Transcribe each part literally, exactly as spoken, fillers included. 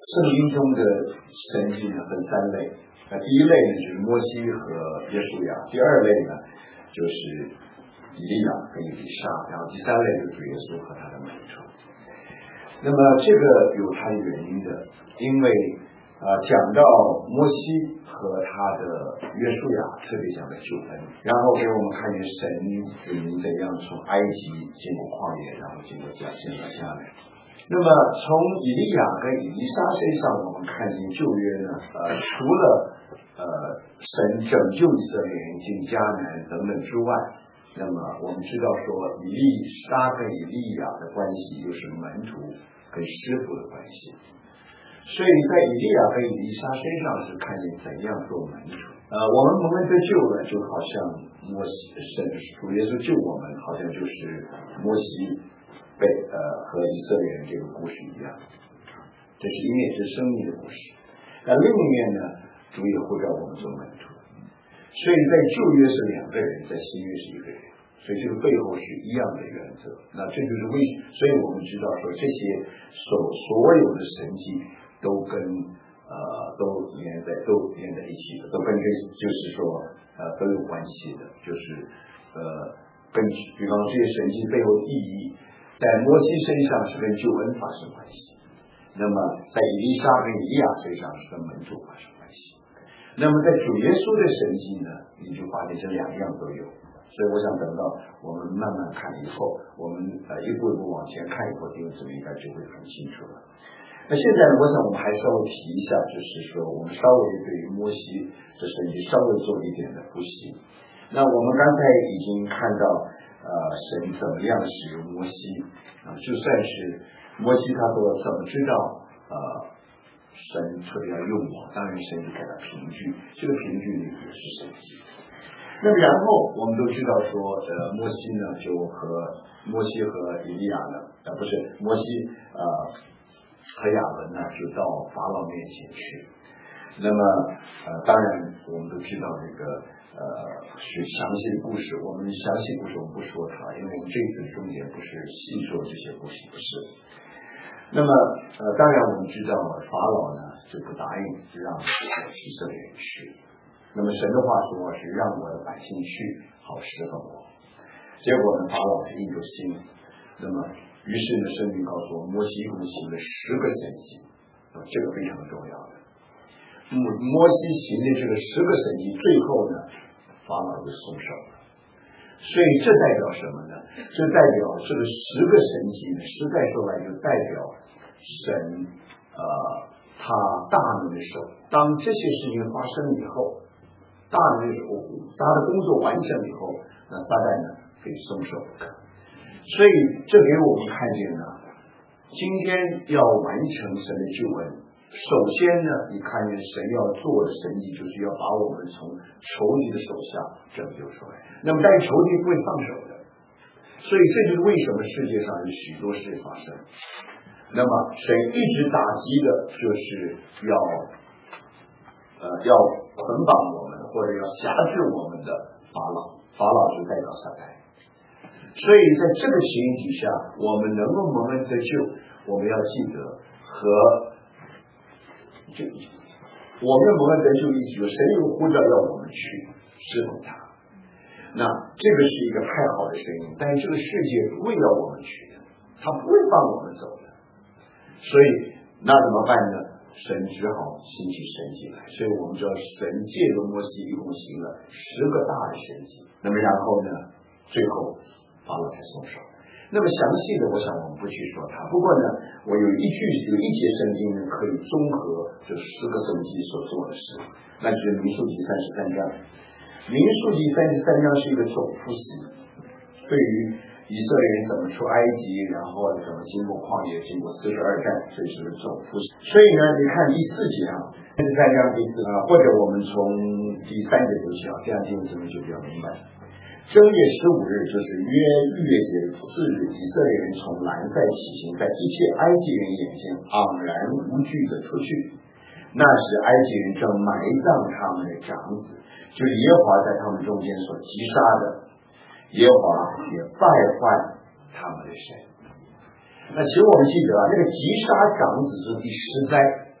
圣经中的神迹呢分三类，那第一类呢就是摩西和约书亚，第二类呢就是以利亚跟以利沙，然后第三类就是主耶稣和他的门徒。那么这个有它的原因的，因为啊、呃、讲到摩西和他的约书亚，特别讲的救恩，然后给我们看见神子民怎样从埃及经过旷野，然后经过迦现到迦南。那么从以利亚跟以利沙身上，我们看见旧约呢，呃，除了呃神拯救以色列人进迦南等等之外，那么我们知道说以利沙跟以利亚的关系又是门徒跟师傅的关系，所以在以利亚跟以利沙身上是看见怎样做门徒。呃，我们蒙恩得救了，就好像摩西神主耶稣救我们，好像就是摩西被呃和以色列人这个故事一样，这是一面是生命的故事。那另一面呢，主也呼召我们做门徒。所以在旧约是两个人，在新约是一个人，所以这个背后是一样的原则。那这就是为，所以我们知道说这些所所有的神迹都跟呃都连在都连在一起的，都跟这就是说呃都有关系的，就是呃跟比方说这些神迹背后的意义，在摩西身上是跟救恩发生关系，那么在以利沙跟以利亚身上是跟门徒发生关系。那么在主耶稣的神迹呢，你就发现这两样都有。所以我想等到我们慢慢看以后，我们呃一步一步往前看以后，弟兄姊妹应该就会很清楚了。那现在呢，我想我们还稍微提一下，就是说我们稍微对于摩西的神迹稍微做一点的复习。那我们刚才已经看到呃神怎么样使用摩西啊、呃，就算是摩西他都怎么知道呃神特别要用我，当然神就给他凭据，这个凭据呢也是神迹。那么然后我们都知道说呃摩西呢就和摩西和以利亚呢呃不是摩西呃和亚伦呢就到法老面前去。那么呃当然我们都知道这个呃是详细的故事，我们详细故事我们不说它，因为我们这次重点不是细说这些故事，不是。那么呃当然我们知道法老呢就不答应让以色列人去，那么神的话说是让我的百姓去好侍奉我，结果呢法老是硬着心，那么于是呢圣经告诉我摩西一共行了十个神迹，这个非常重要的。摩西行的这个十个神迹，最后呢法老就松手了。所以这代表什么呢？这代表这个十个神迹呢，实在说来就代表神呃他大能的手。当这些事情发生以后，大能的手他的工作完成以后，那撒旦呢可以松手。所以这给我们看见呢，今天要完成神的救恩，首先呢你看见神要做的神迹，就是要把我们从仇敌的手下拯救出来。那么但是仇敌不会放手的，所以这就是为什么世界上有许多事发生。那么神一直打击的就是要呃要捆绑我们或者要辖制我们的法老，法老就代表撒旦。所以在这个情形底下，我们能够蒙恩得救，我们要记得和这我们蒙恩得救一起，神有呼召要我们去侍奉他，那这个是一个太好的声音，但是这个世界不会要我们去的，他不会放我们走的，所以那怎么办呢？神只好兴起神迹来。所以我们知道神借着摩西一共行了十个大的神迹，那么然后呢最后法老才松手。那么详细的我想我们不去说它，不过呢我有一句有一节圣经呢可以综合这十个神迹所做的事，那就是民数记三十三章。民数记三十三章是一个总复习，对于以色列人怎么出埃及，然后怎么经过旷野，经过四十二战，这是个总复习。所以呢你看第四节啊，三十三章第四啊，或者我们从第三节读起啊，这样经文就比较明白。正月十五日，就是约逾越节的次日，以色列人从兰塞起行，在一切埃及人眼前昂然无惧的出去。那时埃及人正埋葬他们的长子，就是耶和华在他们中间所击杀的，耶和华也败坏他们的神。那其实我们记得啊，那个击杀长子是第十灾，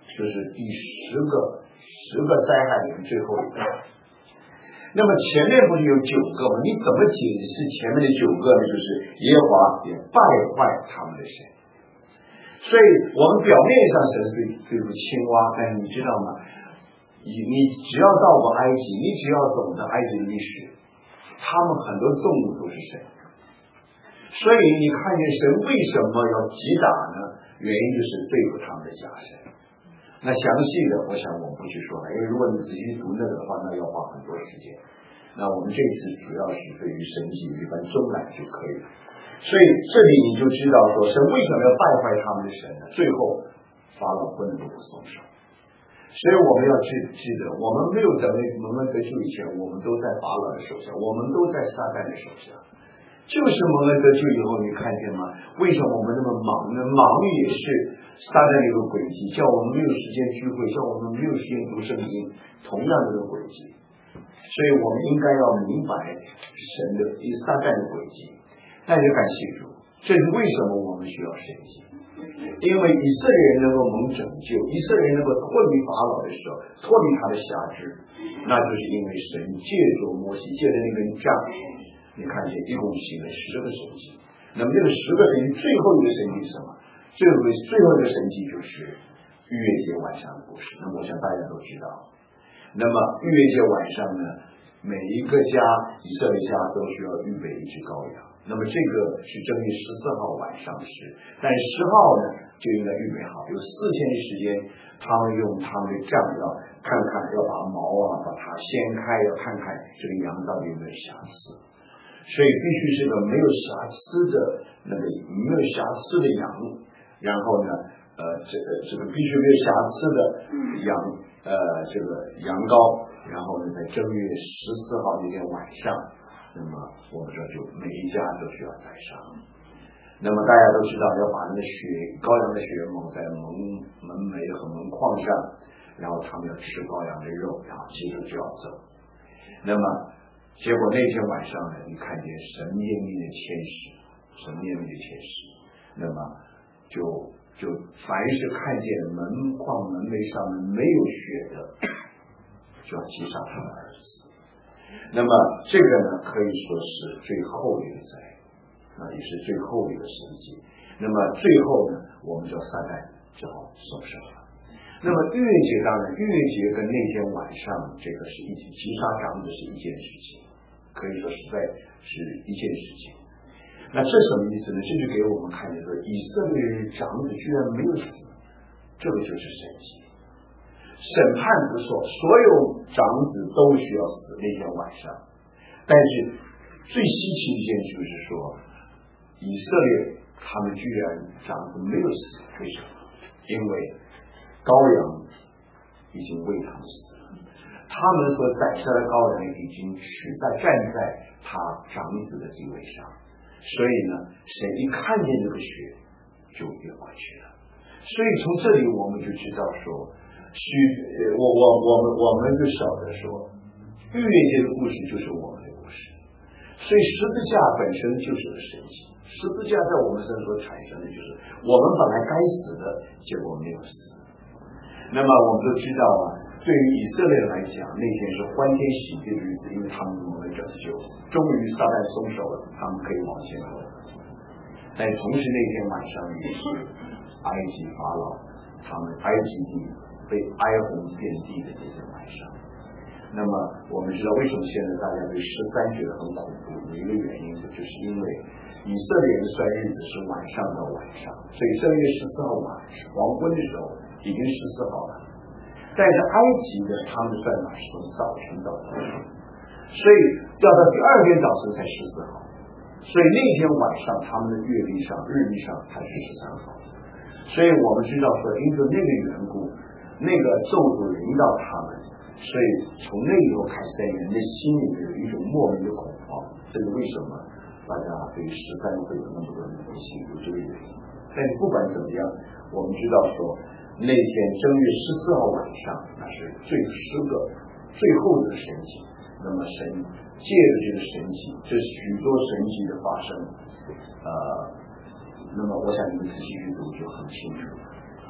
就是第十个十个灾害里面最后一个。那么前面不是有九个吗？你怎么解释前面的九个呢？就是耶和华也败坏他们的神。所以我们表面上神对对付青蛙，但是你知道吗？你你只要到过埃及，你只要懂得埃及的历史，他们很多动物都是神。所以你看见神为什么要击打呢？原因就是对付他们的假神。那详细的我想我们不去说了，因为如果你仔细读那个的话，那要花很多时间。那我们这次主要是对于神迹一般中来就可以了。所以这里你就知道说神为什么要败坏他们的神呢？最后法老不能够不松手。所以我们要记记得，我们没有等蒙恩得救以前，我们都在法老的手下，我们都在撒旦的手下。就是蒙恩得救以后，你看见吗？为什么我们那么忙呢？忙也是撒旦的一个轨迹，叫我们没有时间聚会，叫我们没有时间读圣经，同样的一个轨迹。所以我们应该要明白神的撒旦的轨迹。但是感谢主，这是为什么我们需要神迹？因为以色列人能够蒙拯救，以色列人能够脱离法老的时候，脱离他的辖制，那就是因为神借着摩西借着那根杖，你看见一共行了十个神迹。那么这个十个神迹最后一个神迹是什么？最后最后一个神迹就是逾越节晚上的故事。那么我想大家都知道。那么逾越节晚上呢，每一个家以色列家都需要预备一只羔羊。那么这个是正月十四号晚上的事，但十号呢就应该预备好，有四天的时间，他们用他们的杖要看看，要把毛啊把它掀开，要看看这个羊到底有没有瑕疵。所以必须是个没有瑕疵的那个没有瑕疵的羊，然后呢，呃，这个这个必须没有瑕疵的羊，呃，这个羊羔，然后呢，在正月十四号那天晚上，那么我们说就每一家都需要带上。那么大家都知道，要把那个血羔羊的血蒙在门门楣和门框上，然后他们要吃羔羊的肉，然后接着就要走。那么结果那天晚上呢，你看见神面命的天使，神面命的天使，那么就就凡是看见门框门楣上面没有血的，就要击杀他的儿子。那么这个呢，可以说是最后一个灾，那也是最后一个神迹。那么最后呢，我们叫撒旦就好受伤了。那么逾越节当然，逾越节跟那天晚上这个是一起击杀长子是一件事情，可以说实在是一件事情。那这什么意思呢？这就给我们看见说，以色列人长子居然没有死，这个就是神迹。审判不错，所有长子都需要死那天晚上，但是最稀奇的一件就是说，以色列他们居然长子没有死，为什么？因为羔羊已经为他们死了，他们所宰杀的羔羊已经取代站在他长子的地位上，所以呢，神一看见这个血就越过去了。所以从这里我们就知道说，许我我我们我们就晓得说，逾越节的故事就是我们的故事。所以十字架本身就是个神迹，十字架在我们身上所产生的就是我们本来该死的，结果没有死。那么我们都知道啊，对于以色列人来讲，那天是欢天喜地的日子，因为他们蒙了拯救，终于撒旦松手了，他们可以往前走。但同时那天晚上也是埃及法老他们埃及地被哀鸿遍地的这天晚上。那么我们知道为什么现在大家对十三觉得很恐怖，有一个原因就是因为以色列人算日子是晚上到晚上，所以正月十四号晚黄昏的时候已经十四号了，但是埃及的他们算法是从早晨到早晨，所以要到第二天早晨才十四号，所以那天晚上他们的月历上日历上才是十三号。所以我们知道说，因着那个缘故，那个咒诅临到他们，所以从那以后开始，在人的心里面有一种莫名的恐慌。这是为什么大家对十三会有那么多人的心有这个原因。但是不管怎么样，我们知道说，那天正月十四号晚上，那是最十个最后的神迹。那么神借着这个神迹，这许多神迹的发生，呃，那么我想你们仔细去读就很清楚了啊。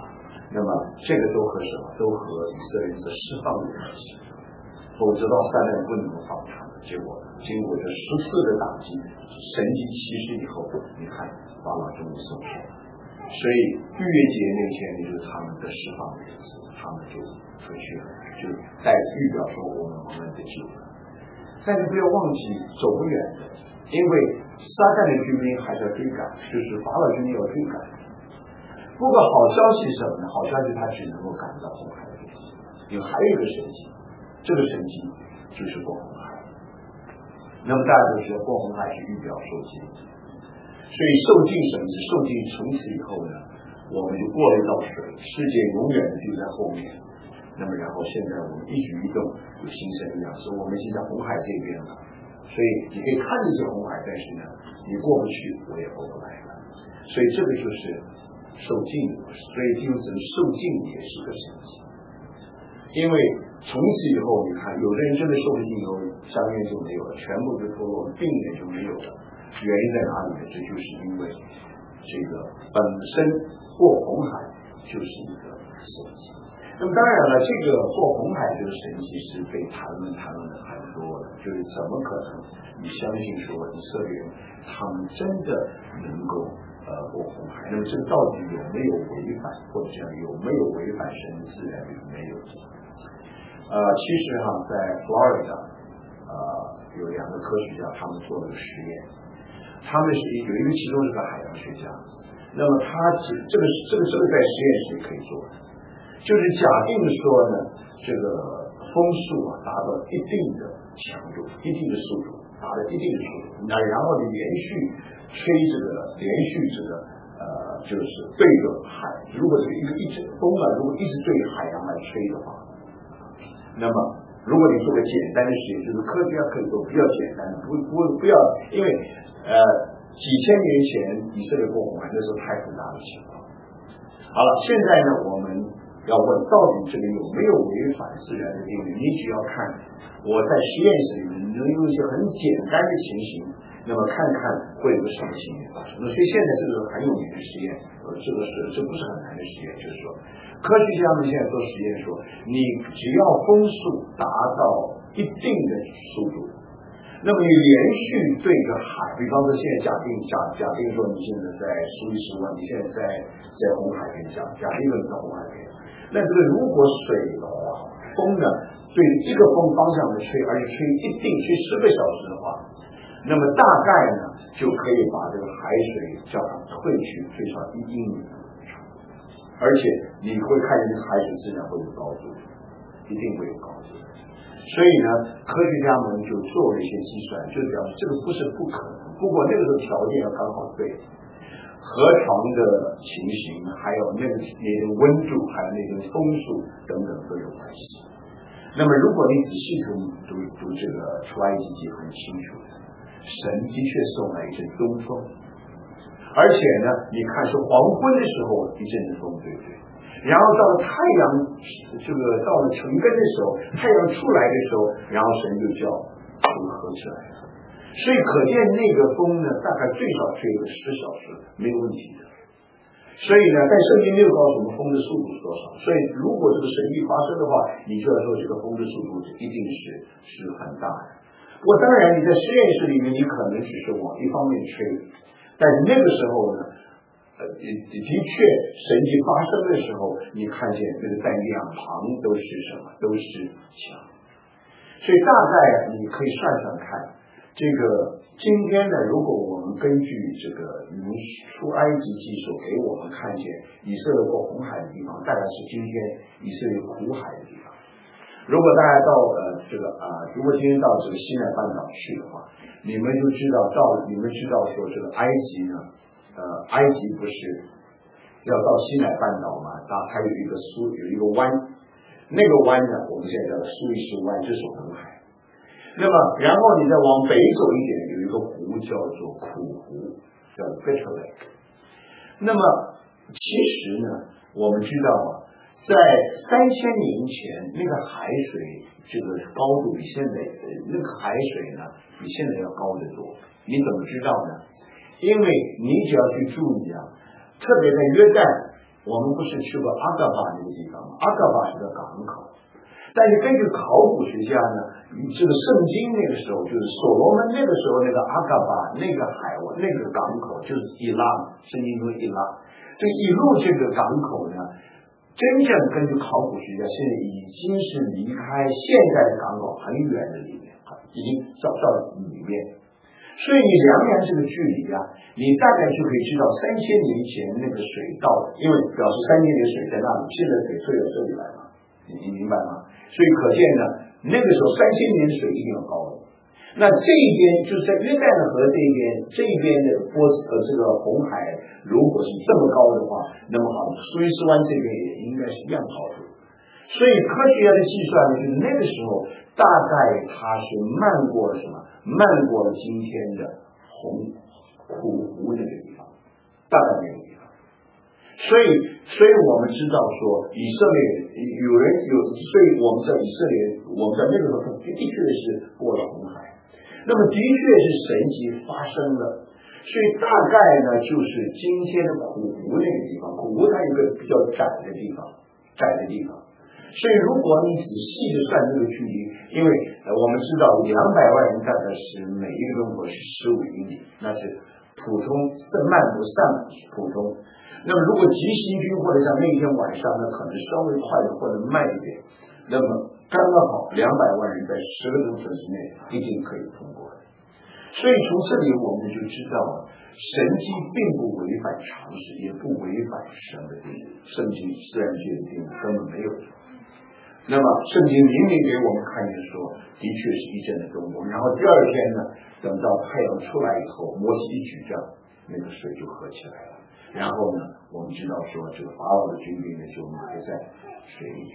那么这个都和什么？都和以色列人的释放有关系。否则到三代不能够放他们。结果经过这十次的打击、神迹奇事以后，你看法老终于松手。所以逾越节那天就是他们的释放的日子，他们就回去了，就带预表说我们蒙恩的救了。但是不要忘记走不远的，因为撒旦的军兵还是要追赶，就是法老军兵要追赶。不过好消息是什么呢？好消息他只能够赶到红海的地方，因为还有一个神迹，这个神迹就是过红海。那么大家都知道过红海是预表受尽，所以受尽什么是受尽，从此以后呢，我们就过了一道水，世界永远的就在后面。那么然后现在我们一举一动有新生一样，所以我们现在红海这边了，所以你可以看着这红海，但是呢你过不去我也过不来了，所以这个就是受尽的，所以弟兄姊妹受尽也是个神迹。因为从此以后你看有的人真的受尽以后相约就没有了，全部就脱落，病也就没有了。原因在哪里呢？这就是因为这个本身过红海就是一个神迹。那么当然了，这个过红海这个神迹是被谈论谈论的很多的，就是怎么可能你相信说以色列人他们真的能够呃过红海？那么这个到底有没有违反，或者讲有没有违反神的自然？没有。呃，其实哈，在 Florida 呃有两个科学家，他们做了个实验，他们是有一个其中是个海洋学家，那么他只这个这个这个在实验室里可以做的。就是假定说呢，这个风速啊达到一定的强度、一定的速度，达到一定的速度，那然后你连续吹这个，连续这个呃，就是对着海，如果这个一个一直风啊，如果一直对海洋来吹的话，那么如果你做个简单的实验，就是科学家可以做比较简单的，不不不要，因为呃几千年前以色列过红海那时候太复杂的情况。好了，现在呢我们要问到底这个有没有违反自然的定律？你只要看我在实验室里面能用一些很简单的情形，那么看看会有什么情形发生。那所以现在这个很有名的实验，呃，这个是这不是很难的实验，就是说科学家们现在做实验说，你只要风速达到一定的速度，那么你连续对着海，比方说现在假定假假定说你现在在苏伊士湾，你现在在在红海边讲，假定说你在红海边。那这个如果水的话，风呢对这个风方向的吹，而且吹一定吹十个小时的话，那么大概呢就可以把这个海水叫它退去最少一英里，而且你会看见这个海水自然会有高度，一定会有高度。所以呢，科学家们就做了一些计算，就表示这个不是不可能，不过那个时候条件要刚好对。河床的情形，还有那个那个温度，还有那个风速等等都有关系。那么，如果你仔细读读读这个出埃及记，很清楚，神的确送来一阵东风，而且呢，你看是黄昏的时候一阵风，对不对？然后到了太阳这个到了成根的时候，太阳出来的时候，然后神就叫就合起来了。所以可见那个风呢，大概最少吹个十小时没有问题的。所以呢，但圣经没有告诉我们风的速度是多少。所以如果这个神迹发生的话，你就要说这个风的速度一定是是很大的。不过当然你在实验室里面，你可能只是往一方面吹，但是那个时候呢，呃，的确神迹发生的时候，你看见这个在两旁都是什么？都是墙。所以大概你可以算算看。这个今天呢，如果我们根据这个你们出埃及记所给我们看见以色列过红海的地方，大概是今天以色列苦海的地方。如果大家到呃这个啊、呃，如果今天到这个西奈半岛去的话，你们就知道到你们知道说这个埃及呢，呃，埃及不是要到西奈半岛嘛？它它有一个苏有一个湾，那个湾呢，我们现在叫苏伊士湾，这是红海。那么，然后你再往北走一点，有一个湖叫做苦湖，叫 Bitter Lake。那么，其实呢，我们知道啊，在三千年前，那个海水这个高度比现在，那个海水呢，比现在要高得多。你怎么知道呢？因为你只要去注意啊，特别在约旦， 我们不是去过阿嘎巴那个地方吗？阿嘎巴是个港口，但是根据考古学家呢，这个圣经那个时候就是所罗门那个时候那个阿嘎巴那个海湾那个港口就是伊拉，圣经中伊拉，这一路这个港口呢，真正根据考古学家现在已经是离开现在的港口很远的里面，已经找到里面。所以你量量这个距离啊，你大概就可以知道三千年前那个水到了，因为表示三千年水在那里，现在水退到这里来了，你你明白吗？所以可见呢，那个时候三千年水一定要高的。那这一边就是在约旦河这一边，这一边的波斯呃这个红海如果是这么高的话，那么好，苏伊士湾这边也应该是一样高的。所以科学家的计算呢，就是那个时候大概它是漫过了什么？漫过了今天的红苦湖那个地方，大概那个地方。所以，所以我们知道说，以色列有人有，所以我们在以色列，我们在那个时候的确是过了红海，那么的确是神迹发生了。所以大概呢，就是今天的苦湖那个地方，苦湖它有一个比较窄的地方，窄的地方。所以如果你仔细的算这个距离，因为呃我们知道两百万人大概是每一个中国是十五英里，那是普通是漫步上普通。那么如果急行军或者像那一天晚上，那可能稍微快的或者慢一点，那么刚刚好两百万人在十个钟头之内一定可以通过的。所以从这里我们就知道了，神迹并不违反常识，也不违反神的定律，圣经自然界的定律根本没有。那么圣经明明给我们看见说，的确是一阵的东风，然后第二天呢，等到太阳出来以后，摩西一举杖，那个水就合起来了。然后呢，我们知道说，这个法老的军兵呢就埋在水里面。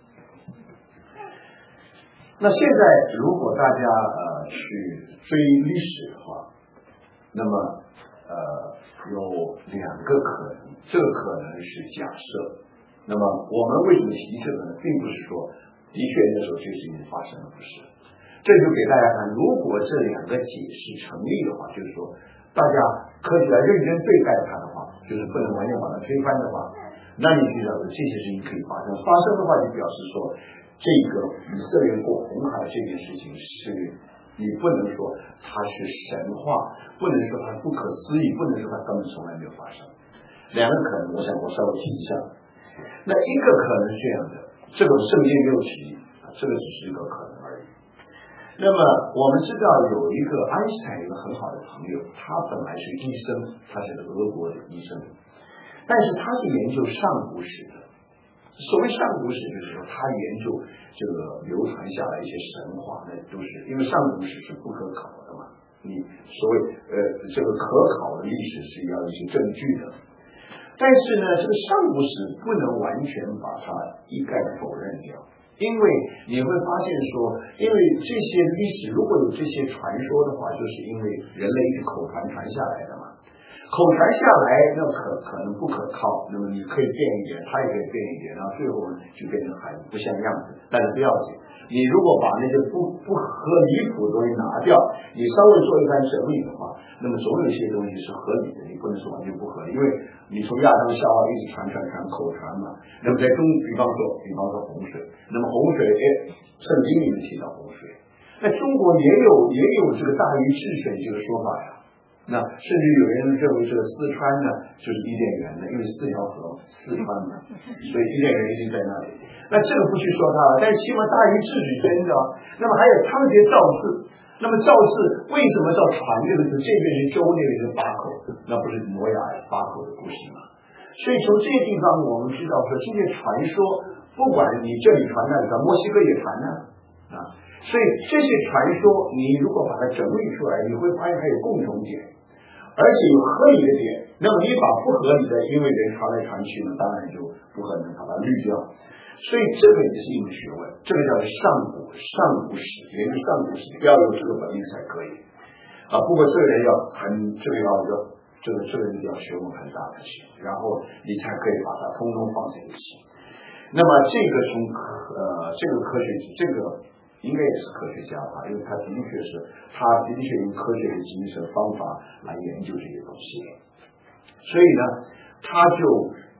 那现在如果大家呃去追历史的话，那么呃有两个可能，这个可能是假设。那么我们为什么提这个呢？并不是说的确那时候这事情发生了，不是。这就给大家看，如果这两个解释成立的话，就是说大家科学家认真对待它的话，就是不能完全把它推翻的话，那你就晓得这些事情可以发生。发生的话，就表示说这个以色列过红海这件事情是，你不能说它是神话，不能说它不可思议，不能说它根本从来没有发生。两个可能，我想我稍微提一下。那一个可能是这样的，这个圣经没有提，这个只是一个可能而已。那么我们知道有一个爱因斯坦有一个很好的朋友，他本来是医生，他是俄国的医生，但是他是研究上古史的。所谓上古史，就是说他研究这个流传下来一些神话，那都是因为上古史是不可考的嘛，你所谓呃这个可考的历史是要一些证据的。但是呢，这个上古史不能完全把它一概否认掉，因为你会发现说，因为这些历史如果有这些传说的话，就是因为人类是口传传下来的嘛，口传下来那可可能不可靠，那么你可以变一点，它也可以变一点，然后最后就变成还不像样子，但是不要紧。你如果把那些不不合离谱的东西拿掉，你稍微做一番整理的话，那么总有一些东西是合理的，你不能说完全不合理，因为你从亚当夏娃一直传传传口传嘛。那么在中，比方说比方说洪水，那么洪水，哎，圣经里面提到洪水，那中国也有也有这个大禹治水这个说法呀。那甚至有人认为这个四川呢就是伊甸园的，因为四条河四川嘛，所以伊甸园一定在那里。那这个不去说它了，但是起码大禹治水真的。那么还有仓颉造字，那么造字为什么叫船这个字？这边是舟，那边是八口，那不是挪亚八口的故事吗？所以从这些地方我们知道说，这些传说不管你这里传那里传，墨西哥也传呢啊。所以这些传说你如果把它整理出来，你会发现它有共同点，而且有合理的点。那么你把不合理的，因为人传来传去呢，当然就不可能把它滤掉。所以这个也是一门学问，这个叫上古上古史，研究上古史要有这个本领才可以啊。不过这个人要很这个要要这个这个人要学问很大的心，然后你才可以把它通通放在一起。那么这个从呃这个科学这个应该也是科学家吧，因为他的确是他的确用科学的精神方法来研究这些东西，所以呢他就呃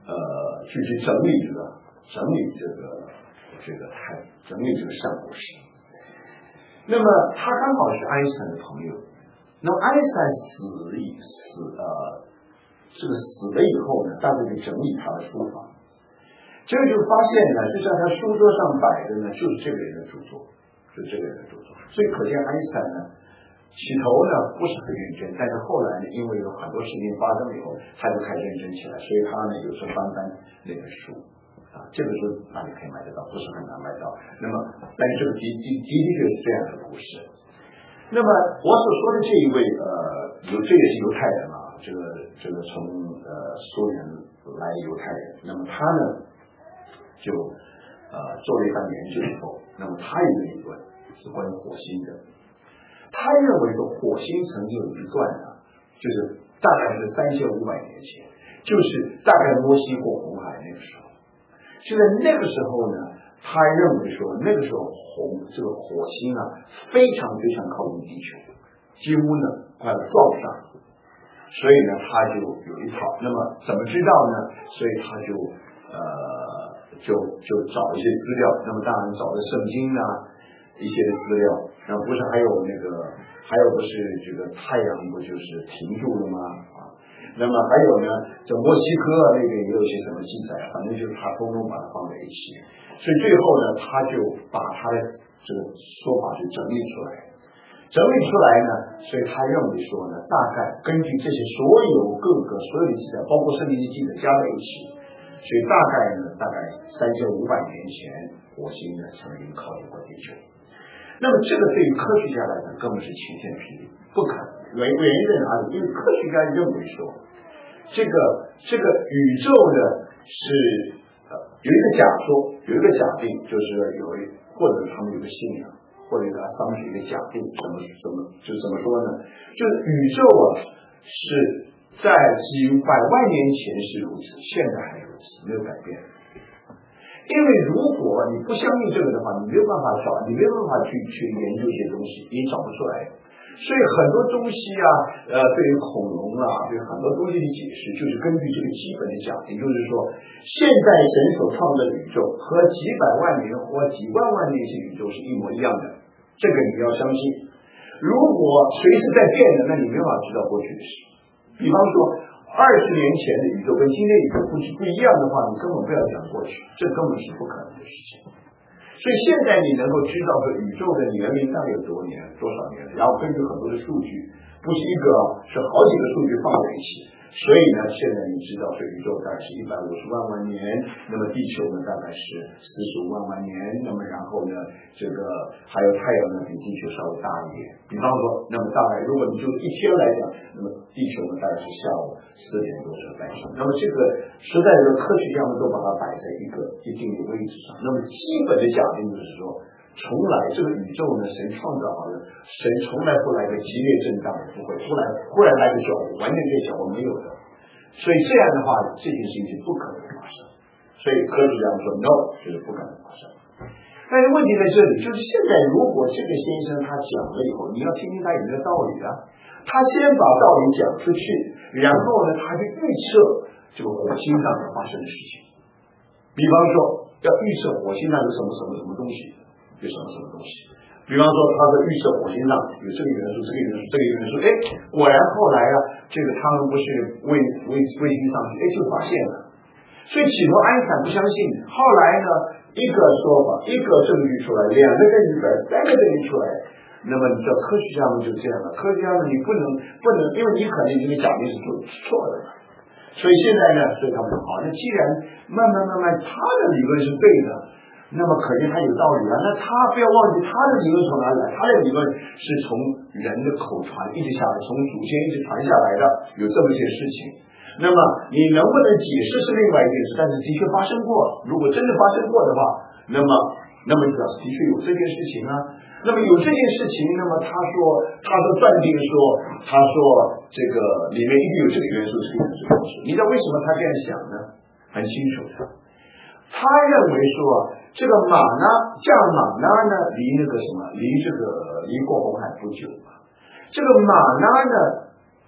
呃去去整理这个整理这个这个太整理这个善果实。那么他刚好是爱因斯坦的朋友。那么爱因斯坦死以死呃这个死了以后呢，大家就整理他的书法。这个就发现呢，就在他书桌上摆的呢，就是这个人的著作，就是这个人的著作。所以可见爱因斯坦呢，起头呢不是很认真，但是后来呢，因为有很多事情发生以后，他就开始认真起来。所以他呢，有时候翻翻那本书啊，这个书哪里可以买得到？不是很难买到。那么，但是这个的的的确是这样的故事。那么我所说的这一位呃，犹这也是犹太人啊，这个这个从呃苏联来的犹太人。那么他呢？就呃做了一番研究以后，那么他有一个理论是关于火星的。他认为说火星曾经有一段啊，就是大概是三千五百年前，就是大概摩西过红海那个时候。就在那个时候呢，他认为说那个时候红这个火星啊非常非常靠近地球，几乎呢快要撞上，所以呢他就有一套。那么怎么知道呢？所以他就呃。就就找一些资料，那么当然找的圣经啊一些的资料，然后不是还有那个还有不是这个太阳不就是停住了吗？啊，那么还有呢，这墨西哥那边也有些什么记载，反正就是他通通把它放在一起，所以最后呢，他就把他的这个说法就整理出来，整理出来呢，所以他认为说呢，大概根据这些所有各个所有的记载，包括圣经的记载加在一起。所以大概呢，大概三千五百年前，火星呢曾经靠近过地球。那么这个对于科学家来讲根本是晴天霹雳，不可能。原原因在哪里？因为科学家认为说，这个这个宇宙呢是呃有一个假说，有一个假定，就是有一或者他们有个信仰，或者一个桑是一个假定，怎么怎么就怎么说呢？就是宇宙啊是在几百万年前是如此，现在还如此，没有改变。因为如果你不相信这个的话，你没有办法找，你没有办法去去研究一些东西，你找不出来。所以很多东西啊，呃，对于恐龙啊，对很多东西的解释，就是根据这个基本的假定，就是说，现在神所创造的宇宙和几百万年或几万万年前宇宙是一模一样的，这个你要相信。如果随时在变的，那你没办法知道过去的事。比方说，二十年前的宇宙跟今天宇宙不不一样的话，你根本不要讲过去，这根本是不可能的事情。所以现在你能够知道说宇宙的年龄大概有多年多少年，然后根据很多的数据，不是一个，是好几个数据放在一起。所以呢，现在你知道这宇宙大概是一百五十万万年，那么地球呢大概是四十五万万年，那么然后呢，这个还有太阳呢比地球稍微大一点。比方说，那么大概如果你就一天来讲，那么地球呢大概是下午四点多才诞生。那么这个实在是科学家们都把它摆在一个一定的位置上。那么基本的假定就是说，从来这个宇宙呢，神创造好了，神从来不来个激烈震荡，也不会忽然忽然来个小火，完全这小火没有的。所以这样的话，这件事情是不可能发生。所以科学家们说 no， 就是不可能发生。但是问题在这里，就是现在如果这个先生他讲了以后，你要听听他有没有道理啊？他先把道理讲出去，然后呢，他就预测这个火星上要发生的事情。比方说，要预测火星上有什么什么什么东西。有什么什么东西？比方说，他的预测火星上有这个元素、这个元素、这个元素，哎，果然后来啊，这个他们不是卫卫卫星上去，哎，就发现了。所以起初爱因斯坦不相信，后来呢，一个说法，一个证据出来，两个证据出来，三个证据出来，那么你知道科学家们就这样了。科学家们你不能不能，因为你可能这个假定是错的，所以现在呢，所以他们说好，那既然慢慢慢慢他的理论是对的。那么可见他有道理啊，那他不要忘记他的理论从哪里来？他的理论是从人的口传一直下来，从祖先一直传下来的，有这么一些事情。那么你能不能解释是另外一件事，但是的确发生过。如果真的发生过的话，那么那么表示的确有这件事情啊。那么有这件事情，那么他说他说断定说，他说这个里面一定有这个元素，这个元素东西。你知道为什么他这样想呢？很清楚的。他认为说，这个马呢，降马呢呢，离那个什么，离这个离过红海不久嘛。这个马呢呢，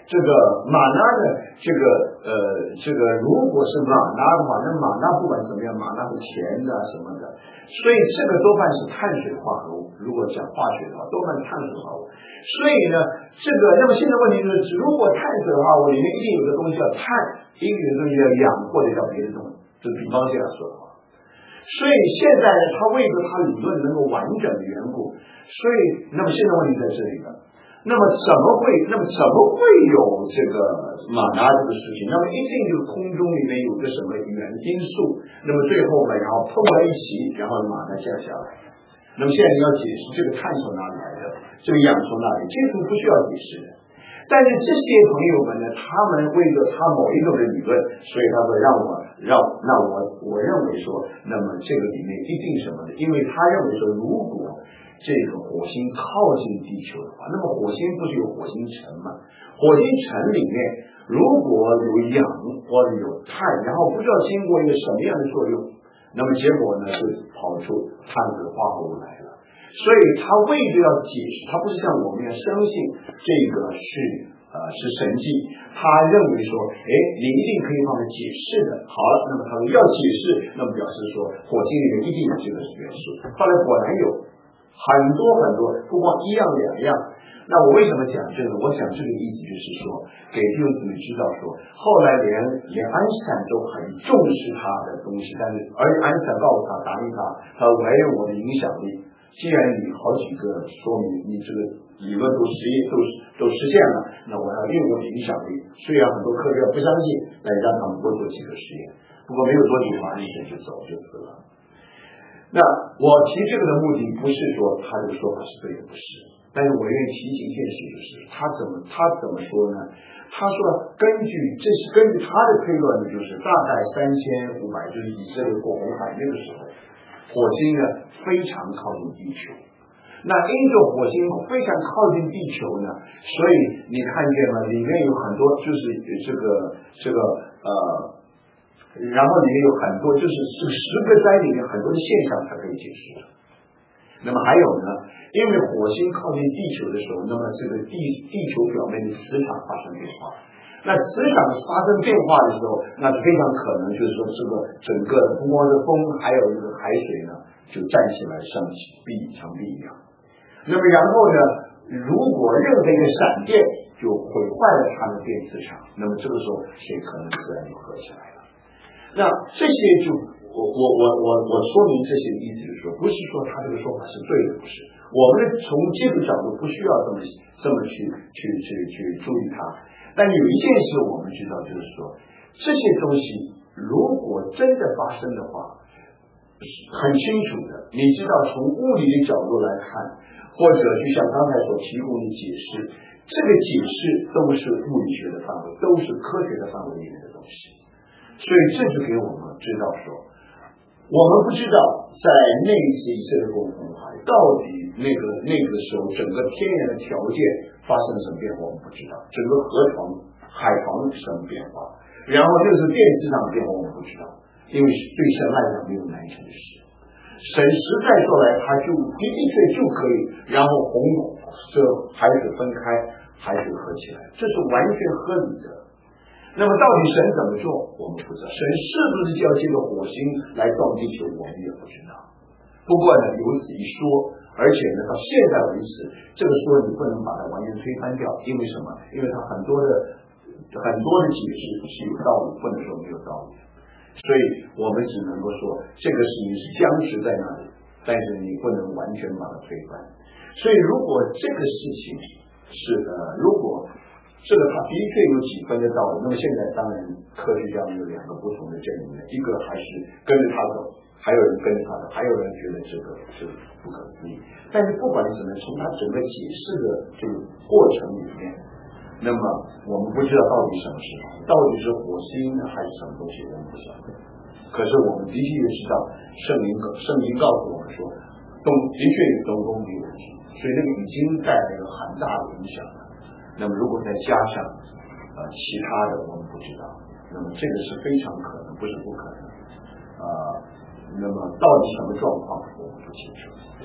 这个玛纳呢，这个呃，这个如果是玛纳的话，那玛纳不管怎么样，玛纳是甜的什么的，所以这个多半是碳水化合物。如果讲化学的话，多半是碳水化合物。所以呢，这个那么现在问题就是，如果碳水化合物里面一定有个东西叫碳，一定有个东西叫氧，或者叫别的东西，就是比方这样说的话。所以现在呢，他为了他理论能够完整的缘故，所以那么现在问题在这里了。那么怎么会？那么怎么会有这个玛拿这个事情？那么一定就是空中里面有个什么原因素，那么最后呢，然后碰在一起，然后玛拿降下来。那么现在你要解释这个碳从哪里来的，这个氧从哪里，这个不需要解释的。但是这些朋友们呢，他们为了他某一种的理论，所以他说让我让那我我认为说，那么这个里面一定什么的，因为他认为说，如果这个火星靠近地球的话，那么火星不是有火星尘吗？火星尘里面如果有氧或者有碳，然后不知道经过一个什么样的作用，那么结果呢就跑出碳水化合物来了。所以他为了要解释，他不是像我们要相信这个是呃是神迹，他认为说，哎，你一定可以放在解释的。好了，那么他说要解释，那么表示说火星里面一定有这个元素。后来果然有很多很多，不光一样两样。那我为什么讲这个？我想这个意思就是说，给弟兄姊妹知道说，后来连连安斯坦都很重视他的东西，但是而安斯坦告诉他，答应他，他我也有我的影响力。既然你好几个说明你这个理论都实验都都实现了，那我要利用我的影响力。虽然很多科学家不相信，但让他们多做几个实验。不过没有多久，安斯坦就走就死了。那我提这个的目的不是说他这个说法是对的，不是。但是我愿意提醒一件事，就是他怎么他怎么说呢？他说根据这是根据他的推论呢，就是大概三千五百，就是以色列过红海那个时候，火星呢非常靠近地球。那因着火星非常靠近地球呢，所以你看见了里面有很多就是这个这个呃，然后里面有很多就是这十个灾里面很多的现象才可以解释的。那么还有呢，因为火星靠近地球的时候，那么这个地地球表面的磁场发生变化。那磁场发生变化的时候，那非常可能就是说这个整个不光是风，还有这个海水呢，就站起来像壁墙壁一样。那么然后呢，如果任何一个闪电就毁坏了它的电磁场，那么这个时候水可能自然就合起来了。那这些就我我我我我说明这些的意思就是说，不是说他这个说法是对的，不是。我们从技术角度不需要这么这么去去去去注意它。但有一件事我们知道，就是说这些东西如果真的发生的话，很清楚的。你知道从物理的角度来看，或者就像刚才所提供的解释，这个解释都是物理学的范围，都是科学的范围里面的东西。所以这就给我们知道说，我们不知道在那一次以色列过红海到底那个那个时候整个天然的条件发生了什么变化，我们不知道。整个河床海床什么变化，然后那个时候电磁场的变化我们不知道，因为对神来讲没有难成的事。神实在说来，他就的的确就可以，然后红这海水分开，海水合起来，这是完全合理的。那么到底神怎么做，我们不知道。神是不是就要借着火星来撞地球，我们也不知道。不过呢，有此一说，而且呢，到现在为止，这个说你不能把它完全推翻掉，因为什么？因为它很多的很多的解释是有道理，不能说没有道理。所以我们只能够说，这个事情是僵持在那里，但是你不能完全把它推翻。所以，如果这个事情是呃，如果这个他的确有几分的道理，那么现在当然科学家有两个不同的阵营，一个还是跟着他走，还有人跟着他走，还有人觉得这个是不可思议。但是不管什么，从他整个解释的这个过程里面，那么我们不知道到底什么是到底是火星呢，还是什么东西，我们不晓得。可是我们的确也知道，圣灵圣灵告诉我们说，东的确有东东没问题，所以那个已经带来了很大的影响了。那么如果再加上呃其他的我们不知道，那么这个是非常可能，不是不可能。呃，那么到底什么状况我们不清楚。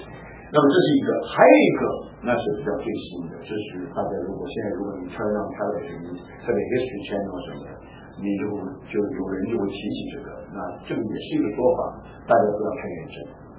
那么这是一个，还有一个那是比较最新的，这是大家如果现在如果你 turn on television， 特别 History Channel 什么的，你就就有人就会提起这个，那这个也是一个说法，大家都要看验证。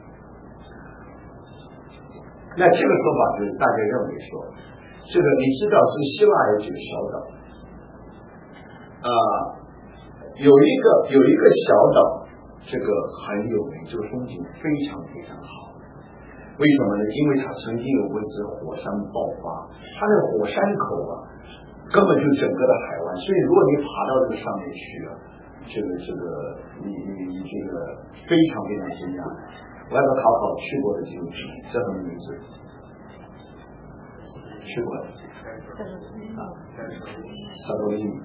那这个说法就是大家认为说，这个你知道是希腊有几个小岛，啊、呃，有一个有一个小岛，这个很有名，这个风景非常非常好。为什么呢？因为它曾经有过一次火山爆发，它那个火山口啊，根本就整个的海湾，所以如果你爬到这个上面去啊，这个这个你你你这个非常非常惊讶。我要不要考考去过的几位朋友？叫什么名字？去过的啊，萨多利尼。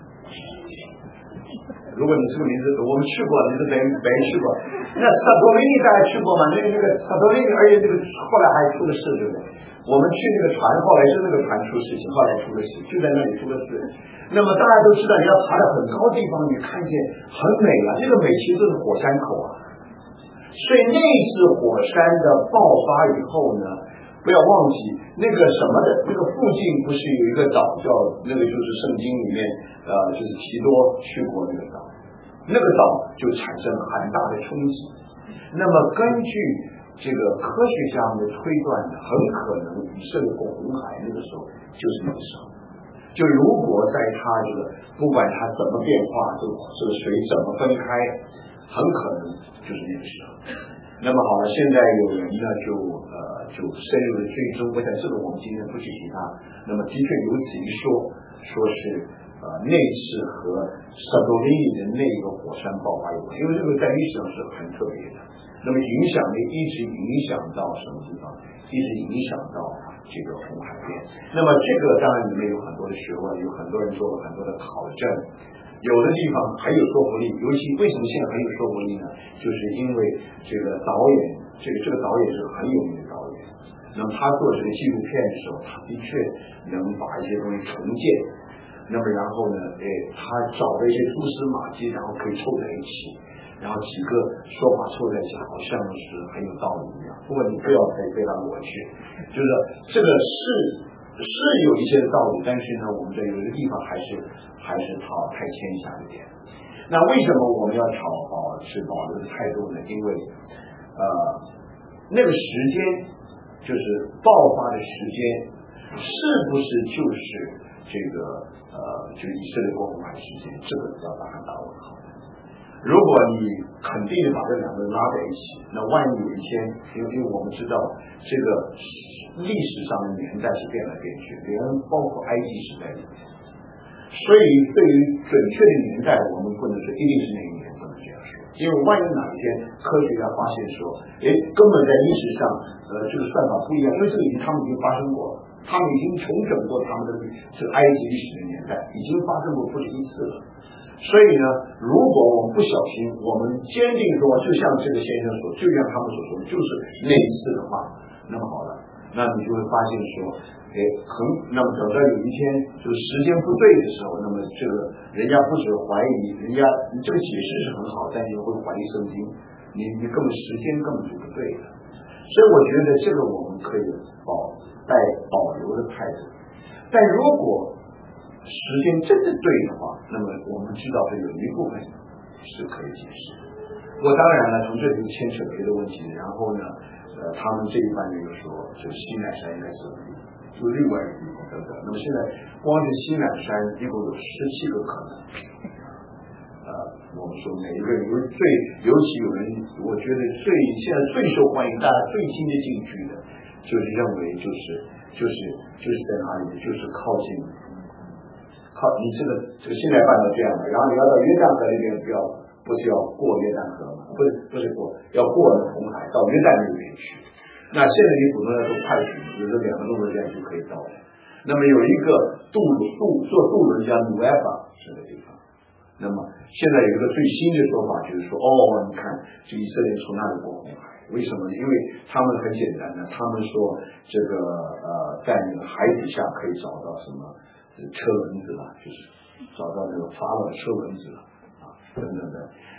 如果你这个名字我们去过，你是没没去过。那萨多利尼大家去过吗？那个那个萨多利尼，而且这个后来还出了事，对不对？我们去那个船，后来是那个船出事情，后来出了事，就在那里出了事。那么大家都知道，你要爬到很高地方，你看见很美啊，这个美其实是火山口啊。所以那次火山的爆发以后呢，不要忘记那个什么的，那个附近不是有一个岛叫那个就是圣经里面呃就是提多去过那个岛，那个岛就产生了很大的冲击。那么根据这个科学家们的推断呢，很可能以色列过红海那个时候就是那个时候。就如果在它这个不管它怎么变化，这个这个水怎么分开，很可能就是那个时候。那么好了，现在有人呢就呃就深入的追踪，我想这个我们今天不去提它。那么的确有此一说，说是呃那次和萨多利尼的那个火山爆发有关，因为这个在历史上是很特别的。那么影响力一直影响到什么地方？一直影响到这个红海边。那么这个当然里面有很多的学问，有很多人做了很多的考证。有的地方很有说服力，尤其为什么现在很有说服力呢？就是因为这个导演，这个这个导演是很有名的导演。那么他做这个纪录片的时候，他的确能把一些东西重建。那么然后呢，哎，他找了一些蛛丝马迹，然后可以凑在一起，然后几个说法凑在一起，好像是很有道理一样。不过你不要太被他抹去，就是这个是。是有一些道理，但是呢，我们在有一个地方还是还是讨太牵强一点。那为什么我们要讨保持保留的态度呢？因为呃，那个时间就是爆发的时间，是不是就是这个呃，就以色列过红海时间？这个要把它打问号。如果你肯定的把这两个拉在一起，那万一有一天，因为因为我们知道这个历史上的年代是变来变去，连包括埃及时代里面，所以对于准确的年代，我们不能说一定是那一年，不能这样说，因为万一哪一天科学家发现说，哎，根本在历史上，呃，这个算法不一样，因为这个已经他们已经发生过了，他们已经重整过他们的这个埃及历史的年代，已经发生过不止一次了。所以呢，如果我们不小心，我们坚定说，就像这个先生说，就像他们所说的，就是那一次的话，那么好了，那你就会发现说，哎，很，那么等到有一天这个时间不对的时候，那么这个人家不止怀疑，人家这个解释是很好，但你会怀疑圣经，你你根本时间根本就不对的。所以我觉得这个我们可以保带保留的态度，但如果时间真的对的话，那么我们知道这有一部分是可以解释的。我当然了，从这里牵扯别的问题，然后呢，呃，他们这一班人又说，这个西乃山应该是就另外一个地方等等。那么现在光是西乃山一共有十七个可能。呃，我们说每一个人，因为最尤其有人，我觉得最现在最受欢迎、大家最听得进去的，就是认为就是就是就是在哪里，就是靠近。靠你这个这个现在办到这样的，然后你要到约旦河那边，不要不是要过约旦河吗？不是不是过，要过那红海到约旦那边去。那现在你普通的都快艇，有的两个弄的这样就可以到了。那么有一个渡渡做渡轮叫努埃巴这个地方。那么现在有一个最新的说法，就是说，哦，你看这以色列从那里过红海，为什么呢？因为他们很简单的，他们说这个呃，在那个海底下可以找到什么。车轮子了，就是找到那个法老的车轮子了啊，等等的。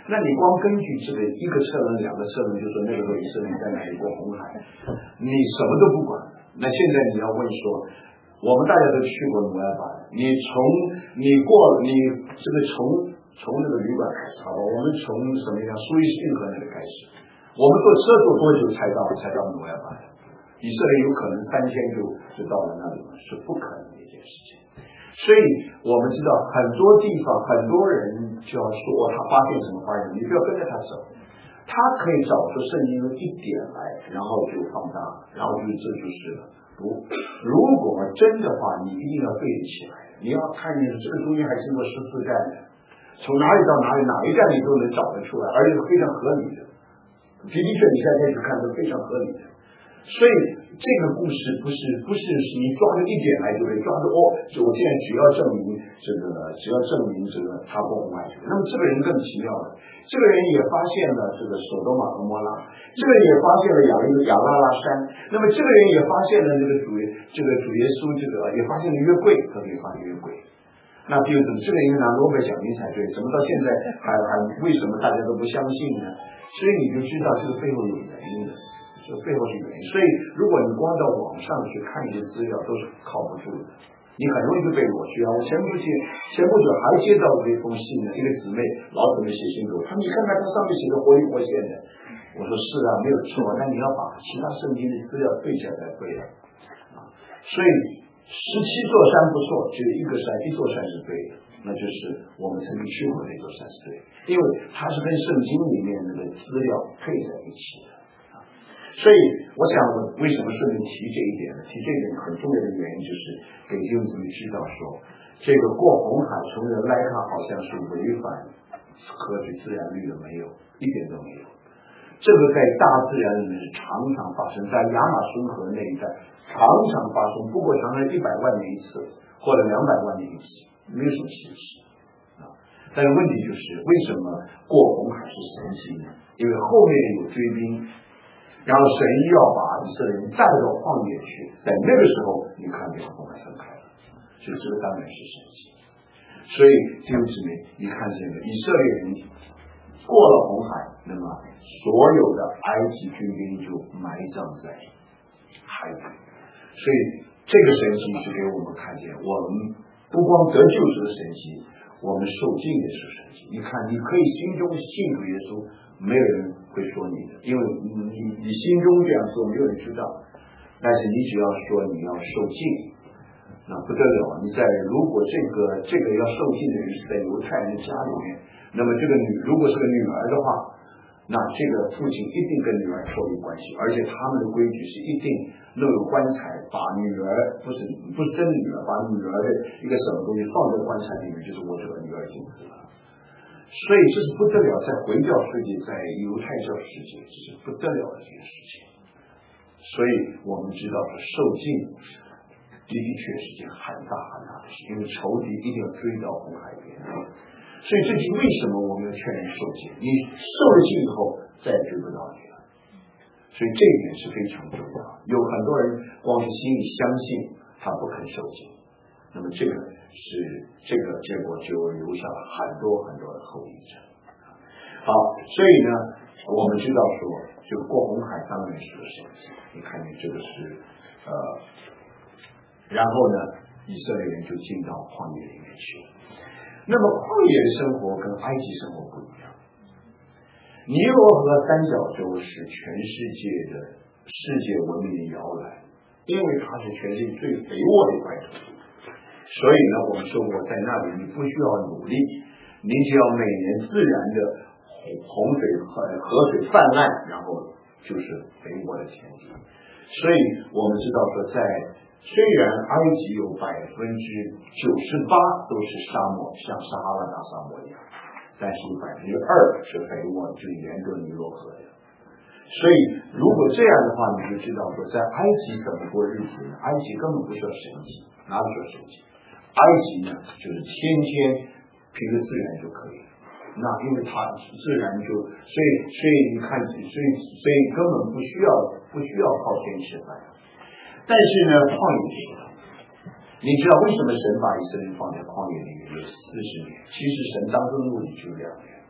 那你光根据这个一个车轮、两个车轮，就说那个时候以色列在哪里过红海，你什么都不管。那现在你要问说，我们大家都去过摩押巴，你从你过你这个从从那个旅馆开始，好吧，我们从什么样苏伊士运河那里开始，我们坐车坐多久才到才到摩押巴的？以色列有可能三天就就到了那里吗？是不可能的一件事情。所以我们知道很多地方很多人就要说他发现什么发现，你不要跟着他走，他可以找出圣经的一点来，然后就放大，然后就这就是了。不，如果真的话，你一定要对得起来，你要看见这个中间还经过十四站的，从哪里到哪里哪一站你都能找得出来，而且是非常合理的。的的确你现在去看是非常合理的。所以这个故事不是不是你抓着一点来就可以抓住哦，就我现在只要证明这个，只要证明这个他过红海。那么这个人更奇妙了，这个人也发现了这个索多玛和摩拉，这个人也发现了亚利亚拉拉山，那么这个人也发现了这个主这个主耶稣这个也发现了约柜，可以发现约柜。那比如什么？这个应该拿诺贝尔奖金才对，怎么到现在还还为什么大家都不相信呢？所以你就知道这个背后有原因的。这背后是原因，所以如果你光到网上去看一些资料，都是靠不住的，你很容易就被裸去啊！我前不久前不久还接到过一封信呢，一个姊妹老姊妹写信给我，她说你看看它上面写的活灵活现的，我说是啊，没有错，但你要把其他圣经的资料对起来才对的啊。所以十七座山不错，只有一个山一座山是对的，那就是我们曾经去过那座山是对的，因为它是跟圣经里面那个资料配在一起的。所以我想我为什么顺便提这一点呢？提这一点很重要的原因就是给弟兄姊妹知道说，这个过红海从人来看好像是违反科学自然律的，没有，一点都没有。这个在大自然里面是常常发生，在亚马逊河那一带常常发生，不过常常一百万年一次或者两百万年一次，没有什么稀奇啊。但是问题就是为什么过红海是神迹呢？因为后面有追兵。然后神要把以色列人带到旷野去，在那个时候你看见红海分开了，所以这个当然是神迹。所以弟兄姊妹，你看见了以色列人过了红海，那么所有的埃及军兵就埋葬在海底，所以这个神迹是给我们看见，我们不光得救是神迹，我们受尽也是神迹。你看，你可以心中信主耶稣，没有人会说你的，因为你你心中这样说没有人知道，但是你只要说你要受尽，那不得了。你在如果这个这个要受尽的人是在犹太人的家里面，那么这个女如果是个女儿的话，那这个父亲一定跟女儿脱离关系，而且他们的规矩是一定弄个棺材，把女儿不是不是真的女儿，把女儿的一个什么东西放在棺材里面，就是我这个女儿已经死了。所以这是不得了，在回教世界，在犹太教世界，这是不得了的这件事情。所以我们知道说受尽的的确是件很大很大的事，因为仇敌一定要追到红海边。所以这是为什么我们要劝人受尽，你受了尽以后再也追不到你了。所以这一点是非常重要。有很多人光是心里相信，他不肯受尽，那么这个是这个结果就留下了很多很多的后遗症。好，所以呢，我们知道说，这个过红海当然是个神迹。你看见这个是呃，然后呢，以色列人就进到旷野里面去。那么旷野的生活跟埃及生活不一样。尼罗河三角洲是全世界的世界文明的摇篮，因为它是全世界最肥沃的一块土地。所以呢，我们说过，在那里你不需要努力，你只要每年自然的洪水和河水泛滥，然后就是肥沃的田地。所以我们知道说，在虽然埃及有百分之九十八都是沙漠，像撒哈拉大沙漠一样，但是有百分之二是肥沃，就是沿着尼罗河的。所以如果这样的话，你就知道说，在埃及怎么过日子呢？埃及根本不需要神迹，哪里需要神迹？埃及呢，就是天天凭着自然就可以。那因为它自然就，所以所以你看，所以所以根本不需要不需要靠天吃饭。但是呢，旷野是，你知道为什么神把以色列放在旷野里面有四十年？其实神当中的目的只有两年，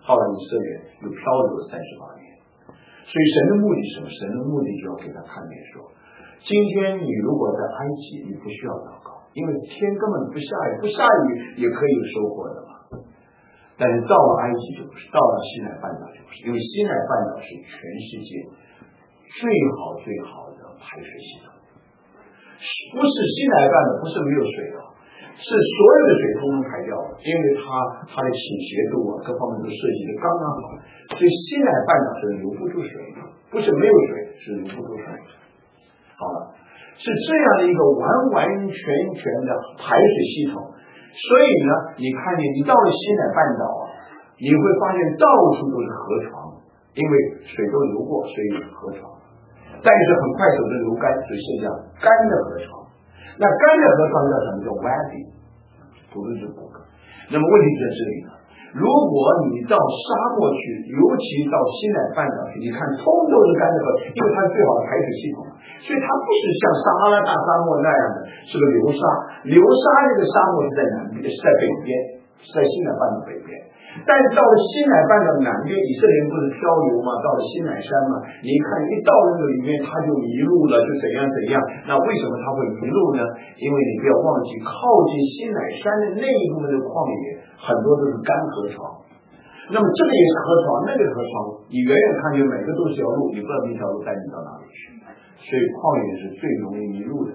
后来以色列又漂流了三十八年。所以神的目的是什么？神的目的就要给他看见说，今天你如果在埃及，你不需要祷告，因为天根本不下雨，不下雨也可以有收获的嘛。但是到了埃及就不是，到了西奈半岛就不是，因为西奈半岛是全世界最好最好的排水系统，不是西奈半岛不是没有水的，是所有的水通通排掉了，因为它它的倾斜度啊各方面都设计的刚刚好，所以西奈半岛是留不住水的，不是没有水，是留不住水。好了，是这样的一个完完全全的排水系统。所以呢，你看见你到了西奈半岛啊，你会发现到处都是河床，因为水都流过，所以有河床。但是很快手就流干，所以剩下干的河床。那干的河床叫什么？叫 wadi， 不是这不可。那么问题在这里呢，如果你到沙漠去，尤其到西奈半岛去，你看通都是干的河，因为它是最好的排水系统，所以它不是像撒哈拉大沙漠那样的是个流沙，流沙这个沙漠是在南边，是在北边，是在西奈半岛北边。但是到了西奈半岛南边，以色列人不是漂流吗？到了西奈山嘛，你一看一到那个里面他就迷路了，就怎样怎样。那为什么他会迷路呢？因为你不要忘记，靠近西奈山的那一部分的旷野很多都是干河床，那么这个也是河床，那个河床，你远远看见每个都是条路，你不知道那条路带你到哪里去，所以旷野是最容易迷路的。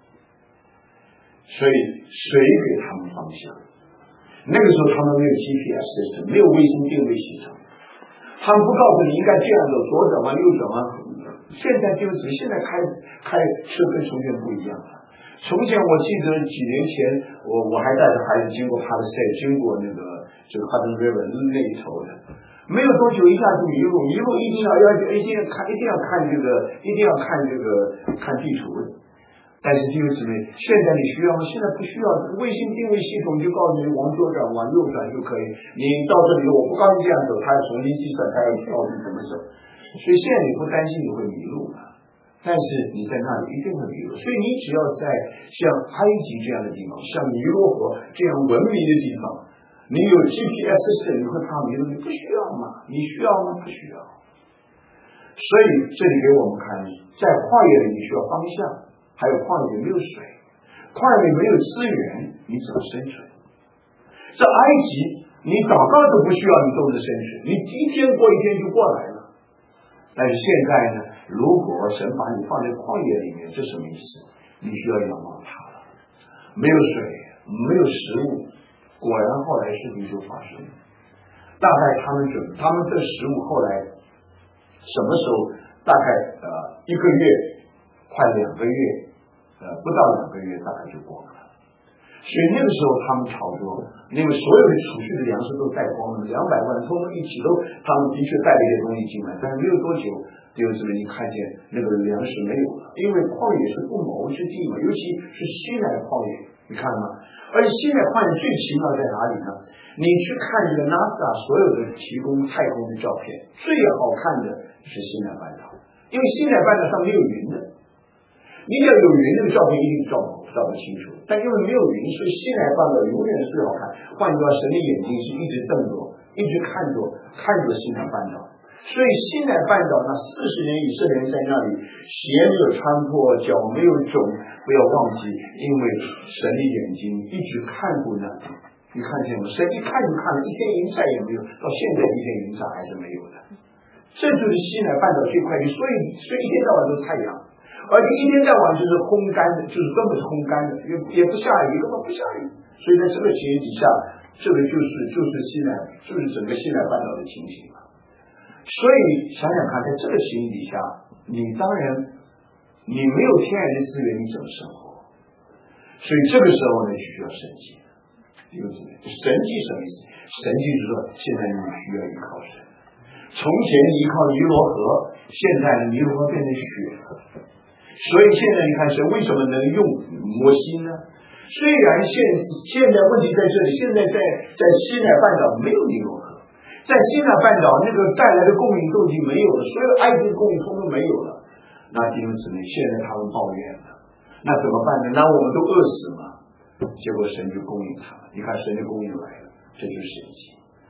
所以谁给他们方向？那个时候他们没有 G P S 系统，没有卫星定位系统，他们不告诉你应该这样走，左转弯右转弯。现在就是现在开开车跟从前不一样了。从前我记得几年前，我我还带着孩子经过帕特塞，经过那个这个 Hudson River 那一头的，没有多久一下就迷路，迷路一定要要一定要看一定要看这个一定要看这个看地图的。但是弟兄姊妹，现在你需要吗？现在不需要，卫星定位系统就告诉你往左转往右转就可以。你到这里我不告诉你这样走，它要重新计算，它要告诉你怎么走。所以现在你不担心你会迷路了，但是你在那里一定会迷路。所以你只要在像埃及这样的地方，像尼罗河这样文明的地方，你有 G P S 系统，你会怕迷路？你不需要嘛？你需要吗？不需要。所以这里给我们看，在旷野里你需要方向，还有旷野没有水，旷野里没有资源，你怎么生存？在埃及，你祷告都不需要，你都能生存，你一天过一天就过来了。但是现在呢，如果神把你放在旷野里面，这什么意思？你需要仰望他了，没有水，没有食物，果然后来事情就发生了。大概他们准，他们这食物后来什么时候？大概呃一个月。快两个月，呃，不到两个月，大概就光了。所以那个时候他们炒作，因为所有的储蓄的粮食都带光了，两百万通通一起都，他们的确带了一些东西进来，但是没有多久，就是你看见那个粮食没有了，因为旷野是不毛之地嘛，尤其是西奈旷野，你看吗？而且西奈旷野最奇妙在哪里呢？你去看这个 NASA 所有的提供太空的照片，最好看的是西奈半岛，因为西奈半岛上没有云的。你要有云，那个照片一定照照得清楚，但因为没有云，所以西奈半岛永远是最好看。换句话，神的眼睛是一直瞪着，一直看着看着西奈半岛。所以西奈半岛那四十年以色列人在那里，鞋没有穿破，脚没有肿，不要忘记，因为神的眼睛一直看顾那里。你看见吗？神一看就看了，一天云彩也没有，到现在一天云彩还是没有的。这就是西奈半岛最快的，所以所以一天到晚都是太阳。而且一天到晚就是烘干的，就是根本是烘干的，也也不下雨，根本不下雨。所以在这个情形底下，这个就是就是西奈，就是整个西奈半岛的情形了。所以想想看，在这个情形底下，你当然你没有天然的资源，你怎么生活？所以这个时候呢，需要神迹。有什么？神迹什么意思？神迹就是说，现在你需要依靠神。从前你依靠尼罗河，现在尼罗河变成血了。所以现在你看神为什么能用摩西呢？虽然现现在问题在这里，现在在在西奈半岛没有尼罗河，在西奈半岛那个带来的供应都已经没有了，所有埃及的供应通通没有了。那弟兄姊妹，现在他们抱怨了，那怎么办呢？那我们都饿死嘛。结果神就供应他们，你看神的供应来了，这就是神迹。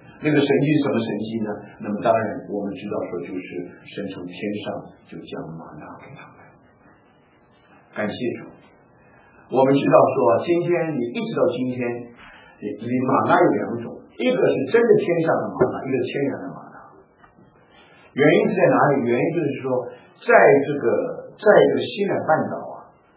那个神迹是什么神迹呢？那么当然我们知道说，就是神从天上就将玛纳给他们。感谢主，我们知道说，今天你一直到今天，你你玛纳有两种，一个是真的天上的玛纳，一个天然的玛纳。原因是在哪里？原因就是说，在这个在这个西乃半岛啊，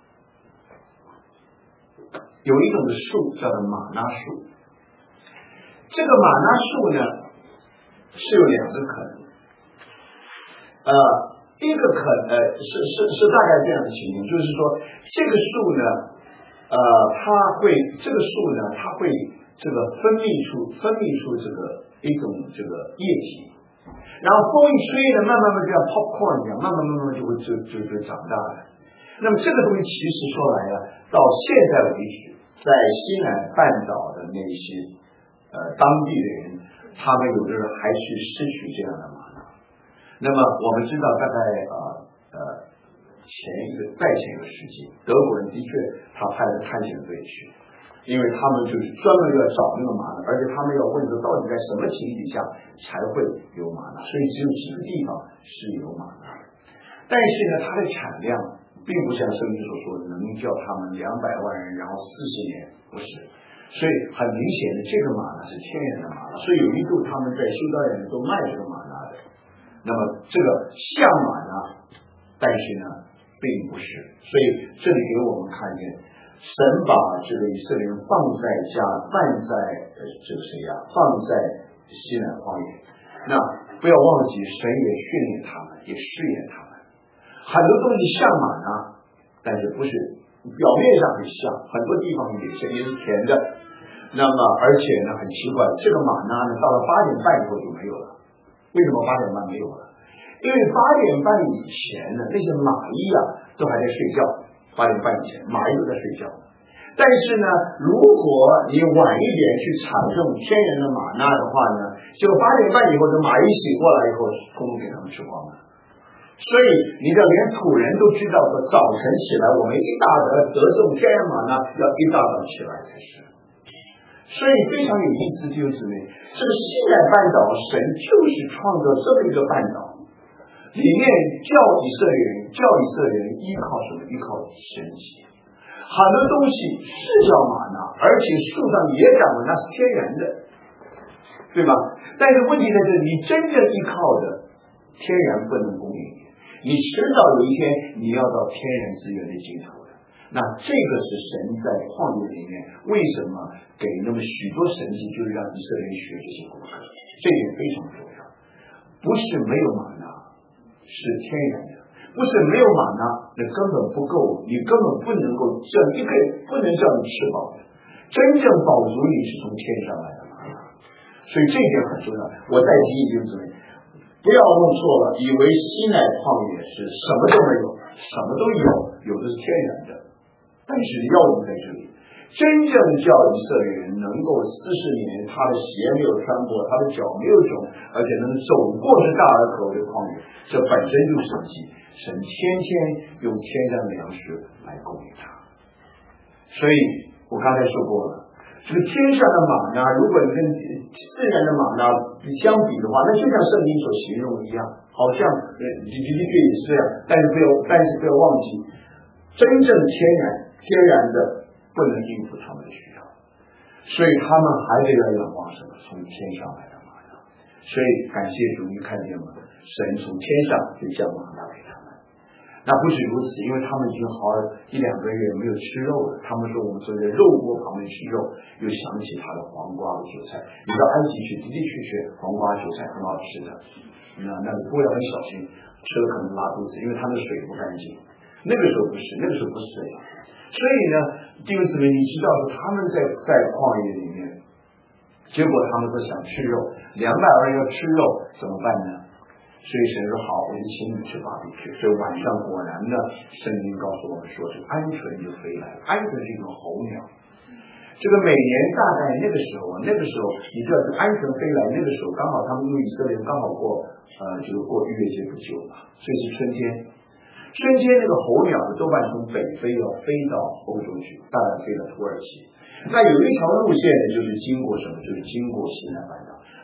有一种的树叫做玛纳树。这个玛纳树呢是有两个可能，呃，一个可呃是是是大概这样的情形，就是说这个树呢，呃，它会这个树呢，它会这个分泌出分泌出这个一种这个液体。然后风一吹呢，慢慢慢就像 popcorn 一样，慢慢慢慢就会就就就长大了。那么这个东西其实说来了，到现在为止，在西南半岛的那些呃当地的人，他们有的人还去拾取这样的玛纳。那么我们知道，大概呃呃前一个再前一个世纪，德国人的确他派了探险队去。因为他们就是专门要找那个玛纳，而且他们要问说到底在什么情形下才会有玛纳，所以只有几个地方是有玛纳的。但是呢，它的产量并不像圣经所说的能叫他们两百万人然后四十年，不是。所以很明显的，这个玛纳是天然的玛纳，所以有一度他们在修道院都卖这个玛纳的。那么这个像玛纳，但是呢并不是。所以这里给我们看见。神把这个以色列人放在家，放在呃这个谁呀、啊？放在西南荒野。那不要忘记，神也训练他们，也试验他们。很多东西像玛纳，但是不是表面上很像，很多地方也是也是甜的。那么而且呢，很奇怪，这个玛纳呢，到了八点半以后就没有了。为什么八点半没有了？因为八点半以前呢，那些蚂蚁啊都还在睡觉。八点半以前，蚂蚁都在睡觉。但是呢，如果你晚一点去采这种天然的玛纳的话呢，就八点半以后，这蚂蚁醒过来以后，通通给他们吃光了。所以你的连土人都知道说，早晨起来，我们一大早得这种天然玛纳，要一大早起来才是。所以非常有意思，弟兄姊妹，这个西奈半岛神就是创造这么一个半岛。里面叫以色列人，叫以色列人依靠什么？依靠神迹。很多东西是叫玛纳，而且树上也长了，那是天然的，对吧？但是问题在这里，你真正依靠的天然不能供应你，你迟早有一天你要到天然资源的尽头的。那这个是神在旷野里面为什么给那么许多神迹，就是让以色列人学这些功课，这一点非常重要。不是没有玛纳。是天然的，不是没有玛纳，那根本不够，你根本不能够叫一个不能叫你吃饱的，真正饱足你是从天上来的玛纳，所以这一点很重要。我再提一句，姊妹，不要弄错了，以为西奈旷野是什么都没有，什么都有，有的是天然的，但是要用在这里。真正叫以色列人能够四十年，他的鞋没有穿过，他的脚没有肿，而且能走过这大而可畏的旷野，这本身就是神迹。神天天用天上的粮食来供应他。所以我刚才说过了，这个天上的玛纳，如果你跟自然的玛纳相比的话，那就像圣经所形容一样，好像呃的确也是这样。但是不要，但是不要忘记，真正天然天然的。不能应付他们的需要，所以他们还得要仰望什么？从天上来的玛纳。所以感谢主，你看见吗？神从天上就降玛纳给他们。那不止如此，因为他们已经好一两个月没有吃肉了。他们说我们坐在肉锅旁边吃肉，又想起他的黄瓜和韭菜。你到埃及去，的的确确黄瓜韭菜很好吃的，那那个不要很小心，吃了可能拉肚子，因为它的水不干净。那个时候不是，那个时候不是这样。所以呢，弟兄姊妹，你知道说他们在在旷野里面，结果他们都想吃肉，两百万人要吃肉怎么办呢？所以神说好，我就请你们吃巴比去。所以晚上果然呢，圣经告诉我们说，这鹌鹑就飞来了。鹌鹑是一种候鸟，这个每年大概那个时候，那个时候你知道，这鹌鹑飞来，那个时候刚好他们因为以色列刚好过呃这个过逾越节不久嘛，所以是春天。春天那个候鸟呢，多半从北非要飞到欧洲去，当然飞到土耳其。那有一条路线呢，就是经过什么？就是经过西奈半岛。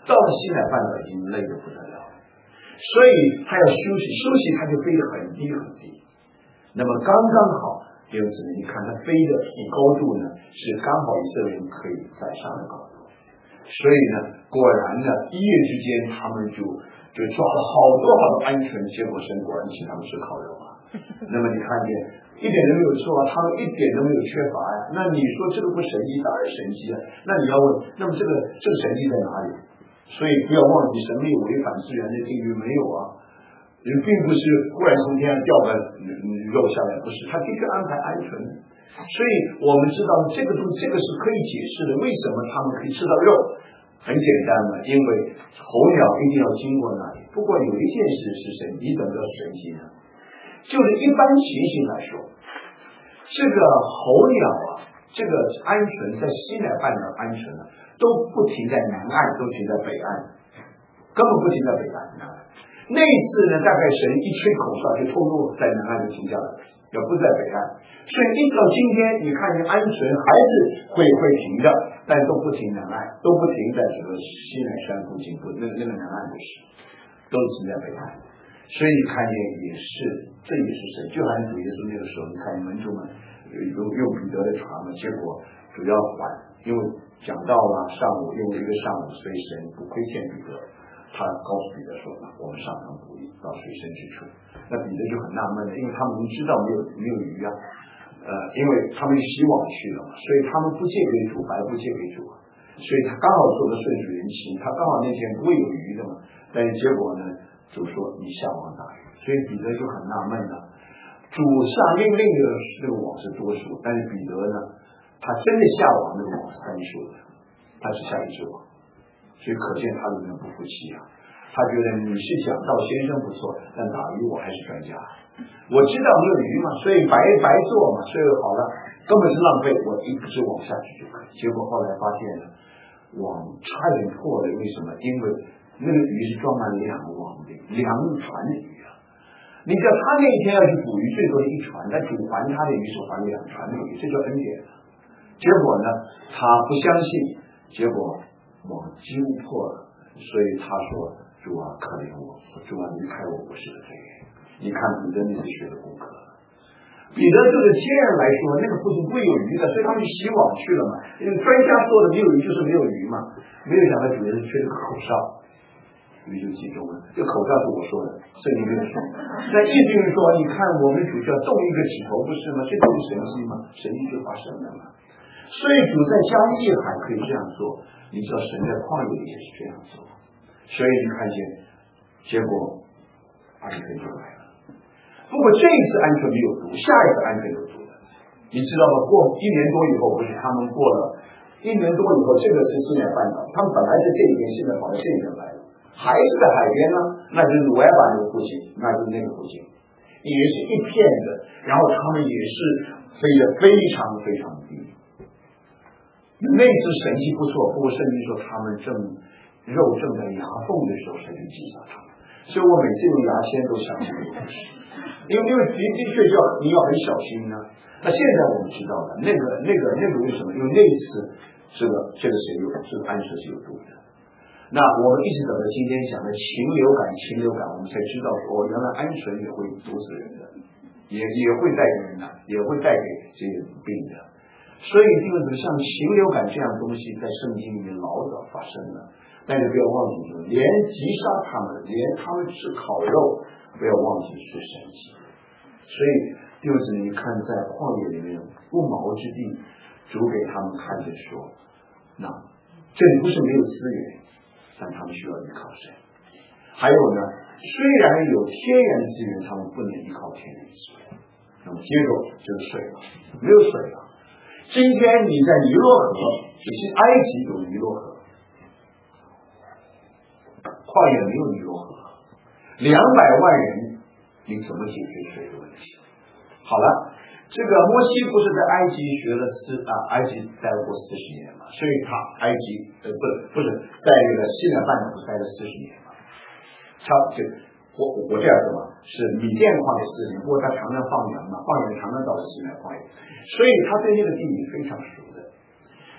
到了西奈半岛已经累得不得了，所以他要休息，休息他就飞得很低很低。那么刚刚好，因此呢，你看他飞的高度呢是刚好以色列人可以载上的高度。所以呢，果然呢，一夜之间他们就就抓了好多好多鹌鹑，结果神果然请他们吃烤肉啊。那么你看见一点都没有错啊，他们一点都没有缺乏呀、啊。那你说这个不神迹，当然神迹啊。那你要问，那么这个这个神迹在哪里？所以不要忘记，神没有违反自然的定律，没有啊。人并不是忽然从天上掉个肉下来，不是，他的确安排鹌鹑。所以我们知道这个东这个是可以解释的，为什么他们可以吃到肉？很简单嘛，因为候鸟一定要经过那里。不过有一件事是神，你怎么知道神迹呢？就是一般情形来说，这个候鸟啊，这个鹌鹑在西奈半岛鹌鹑呢，都不停在南岸，都停在北岸，根本不停在北岸。那一次呢，大概神一吹口哨就透露在南岸就停下来了，要不在北岸。所以一直到今天，你看见鹌鹑还是会会停的，但都不停南岸，都不停在这个西奈山附近，不那那个南岸不是，都是停在北岸。所以你看见也是，这也是神，就好像主耶稣那个时候，你看门徒们用用彼得的船嘛，结果主要还，因为讲到了上午，用了一个上午，所以神不亏欠彼得。他告诉彼得说呢，我们上船捕鱼到水深之处。那彼得就很纳闷了，因为他们知道没有没有鱼啊，呃，因为他们希望去了嘛，所以他们不借给主，白不借给主，所以他刚好做个顺水人情，他刚好那天不会有鱼的嘛。但是结果呢，主说你下网打鱼，所以彼得就很纳闷了。主下命令的这个网是多数，但是彼得呢，他真的下网那个网是单数的，他只下一只网。所以可见他有点不服气啊，他觉得你是讲道先生不错，但打鱼我还是专家，我知道没有鱼嘛，所以白白做嘛，所以好了，根本是浪费，我一直往下去就可以。结果后来发现了网差点破了，为什么？因为那个鱼是装满两网的，两船的鱼啊。你知道他那一天要去捕鱼，最多是一船，但主还他的鱼是还两船的鱼，这叫恩典。结果呢，他不相信，结果网几乎破了，所以他说主啊可怜我，主啊离开我，我是个罪人。你看彼得那是学的功课，彼得就是天然来说那个附近不会有鱼的，所以他们洗网去了嘛，因为专家说的没有鱼就是没有鱼嘛，没有想到主耶稣吹了个口哨，鱼就集中了。这口哨是我说的，圣经没有说。那意思就是说，你看我们主叫动一个指头不是吗？这就是神迹嘛，神迹就发生了嘛。所以主在加利海可以这样做，你知道神在旷野里也是这样做，所以你看见结果鹌鹑就来了。不过这一次鹌鹑没有毒，下一个鹌鹑有毒的，你知道吗？过一年多以后，不是他们过了一年多以后，这个是西奈半岛，他们本来在这一边，现在跑到这边来了，还是在海边呢，那就是鲁埃巴那个附近，那就是那个附近，也是一片的，然后他们也是飞得非常非常低。那次神迹不错，不过圣经说他们正肉正在牙缝的时候，神就击杀他们。所以我每次用牙签都想这个故事，因为因为的的确要你要很小心呢。那现在我们知道了，那个那个那个为什么？因为那一次这个这个谁有这个鹌鹑是有毒的。那我们一直等到今天讲的禽流感，禽流感我们才知道说，原来鹌鹑也会毒死人的，也也会带给人的，也会带给这些病的。所以就是像禽流感这样东西在圣经里面老早发生了，但是不要忘记说，连击杀他们，连他们吃烤肉，不要忘记是神迹。所以就是你看在旷野里面不毛之地，主给他们看着说，那这里不是没有资源，但他们需要依靠神。还有呢，虽然有天然资源，他们不能依靠天然资源。那么接着就是水了，没有水了。今天你在尼罗河，只是埃及有尼罗河，旷野没有尼罗河，两百万人，你怎么解决水的问题？好了，这个摩西不是在埃及学了四啊，埃及待过四十年嘛，所以他埃及呃不是不是在这个西奈半岛不是待了四十年嘛，他这我我这样说嘛，是米甸旷野四十年，不过他常常放羊嘛，放羊常常到了西奈旷野，所以他对那个地理非常熟的。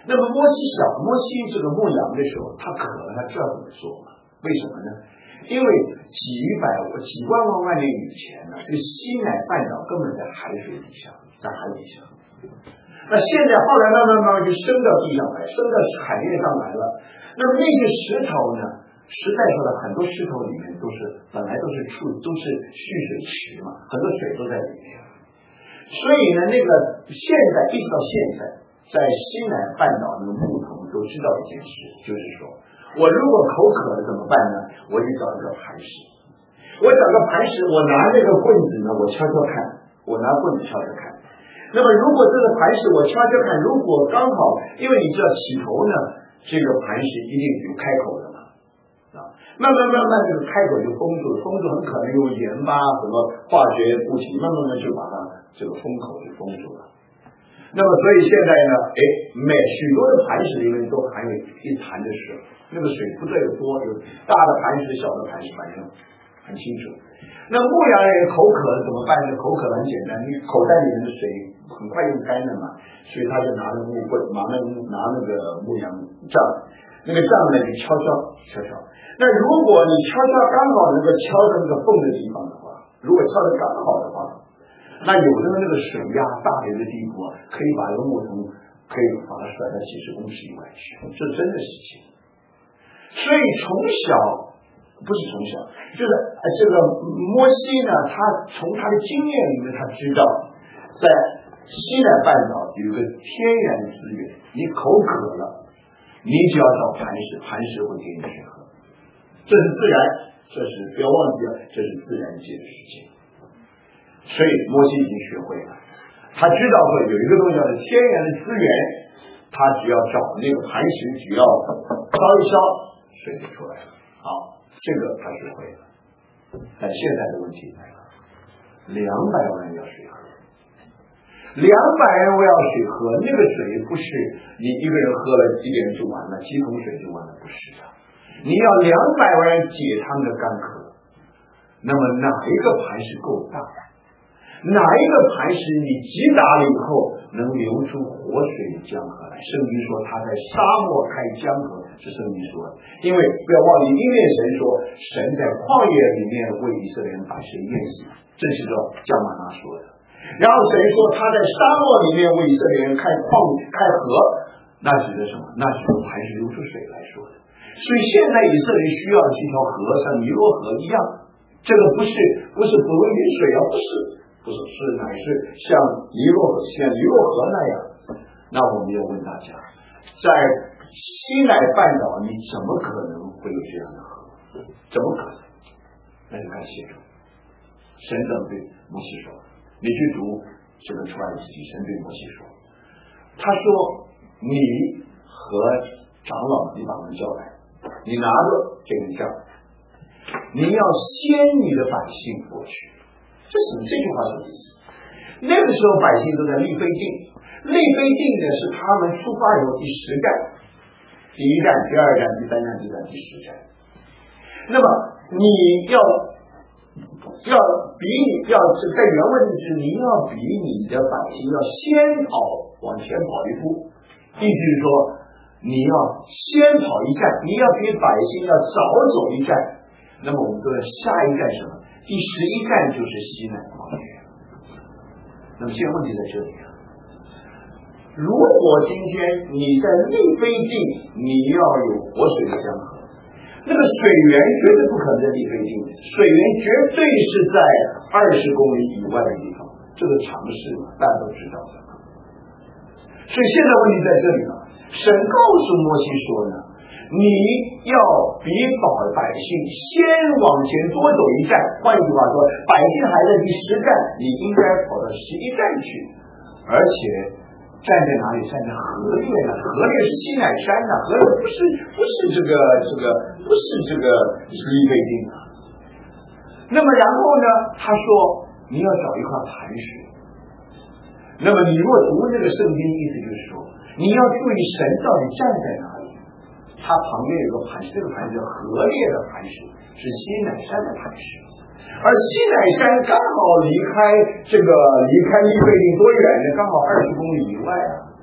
那么摩西小摩西这个牧羊的时候，他可能他知道怎么做嘛？为什么呢？因为几百几万万万年以前呢，这个西乃半岛根本在海水底下，在海底下。那现在后来慢慢慢慢就升到地上来，升到海面上来了。那么那些石头呢，实在说了，很多石头里面都是本来都是处都是蓄水池嘛，很多水都在里面。所以呢，那个现在一直到现在，在西南半岛那个牧童都知道一件事，就是说我如果口渴了怎么办呢？我就找一个磐石，我找个磐石，我拿那个棍子呢，我敲敲看，我拿棍子敲敲看。那么如果这个磐石我敲敲看，如果刚好，因为你知道起头呢，这个磐石一定有开口的嘛，啊，慢慢慢慢这个开口就封住了，封住很可能用盐巴什么化学物质，慢慢慢就把它这个封口就封住了。那么所以现在呢，哎，每许多的磐石里面都含有一潭的水，那个水不对多，有大的磐石、小的磐石，反正很清楚。那牧羊人口渴了怎么办呢？口渴很简单，你口袋里面的水很快用干了嘛，所以他就拿着木棍，拿那拿那个牧羊杖，那个杖呢就敲敲敲敲。那如果你敲敲刚好能够敲到那个缝的地方的话，如果敲的刚好的话，那有的那个水压大的一个地步啊，可以把一个木桶可以把它甩到几十公尺以外去，这是真的事情。所以从小不是从小，就是这个摩西呢，他从他的经验里面，他知道在西南半岛有一个天然资源，你口渴了，你只要找磐石，磐石会给你水喝，这是自然，这是不要忘记了，这是自然界的事情。所以摩西已经学会了，他知道会有一个东西叫做天然的资源，他只要找那个磐石，只要烧一烧，水就出来了。好，这个他学会了。但现在的问题来了，两百万人要水喝，两百人我要水喝，那个水不是你一个人喝了一点就完了，几桶水就完了，不是的。你要两百万人解他们的干渴，那么哪一个磐石够大？哪一个磐石你击打了以后能流出活水的江河来？圣经说他在沙漠开江河，是圣经说的。因为不要忘记，因为神说神在旷野里面为以色列人把水淹死，这是照迦玛拿说的。然后神说他在沙漠里面为以色列人开旷开河，那指的什么？那指的磐石流出水来说的。所以现在以色列需要的是一条河，像尼罗河一样，这个不是不是不为雨水啊，不是。不是，是乃是像尼罗河，像尼罗河那样。那我们要问大家，在西乃半岛，你怎么可能会有这样的河？怎么可能？那就看写主，神怎么对摩西说？你去读这个出埃及记，神对摩西说，他说你和长老，你把他们叫来，你拿着这根杖，你要先你的百姓过去。这是这句话什么意思？那个时候百姓都在利非定，利非定呢是他们出发以后第十站，第一站、第二站、第三站、第三、第十站。那么你要要比你要在原文是你要比你的百姓要先跑往前跑一步，意思是说你要先跑一站，你要比百姓要早走一站。那么我们说下一站什么？第十一站就是西乃旷野。那么现在问题在这里啊，如果今天你在利非定，你要有活水的江河，那个水源绝对不可能在利非定，水源绝对是在二十公里以外的地方，这个常识嘛，大家都知道的。所以现在问题在这里了，神告诉摩西说呢，你要比保百姓先往前多走一站，换句话说，百姓还在第十站，你应该跑到十一站去，而且站在哪里？站在河列呢？河列是西乃山呢，河列不是不是这个这个不是这个是利非定啊。那么然后呢？他说你要找一块磐石。那么你如果读这个圣经，意思就是说，你要注意神到底站在哪里。它旁边有个磐石，这个磐石叫河列的磐石，是西乃山的磐石。而西乃山刚好离开这个离开利非定多远呢？刚好二十公里以外啊。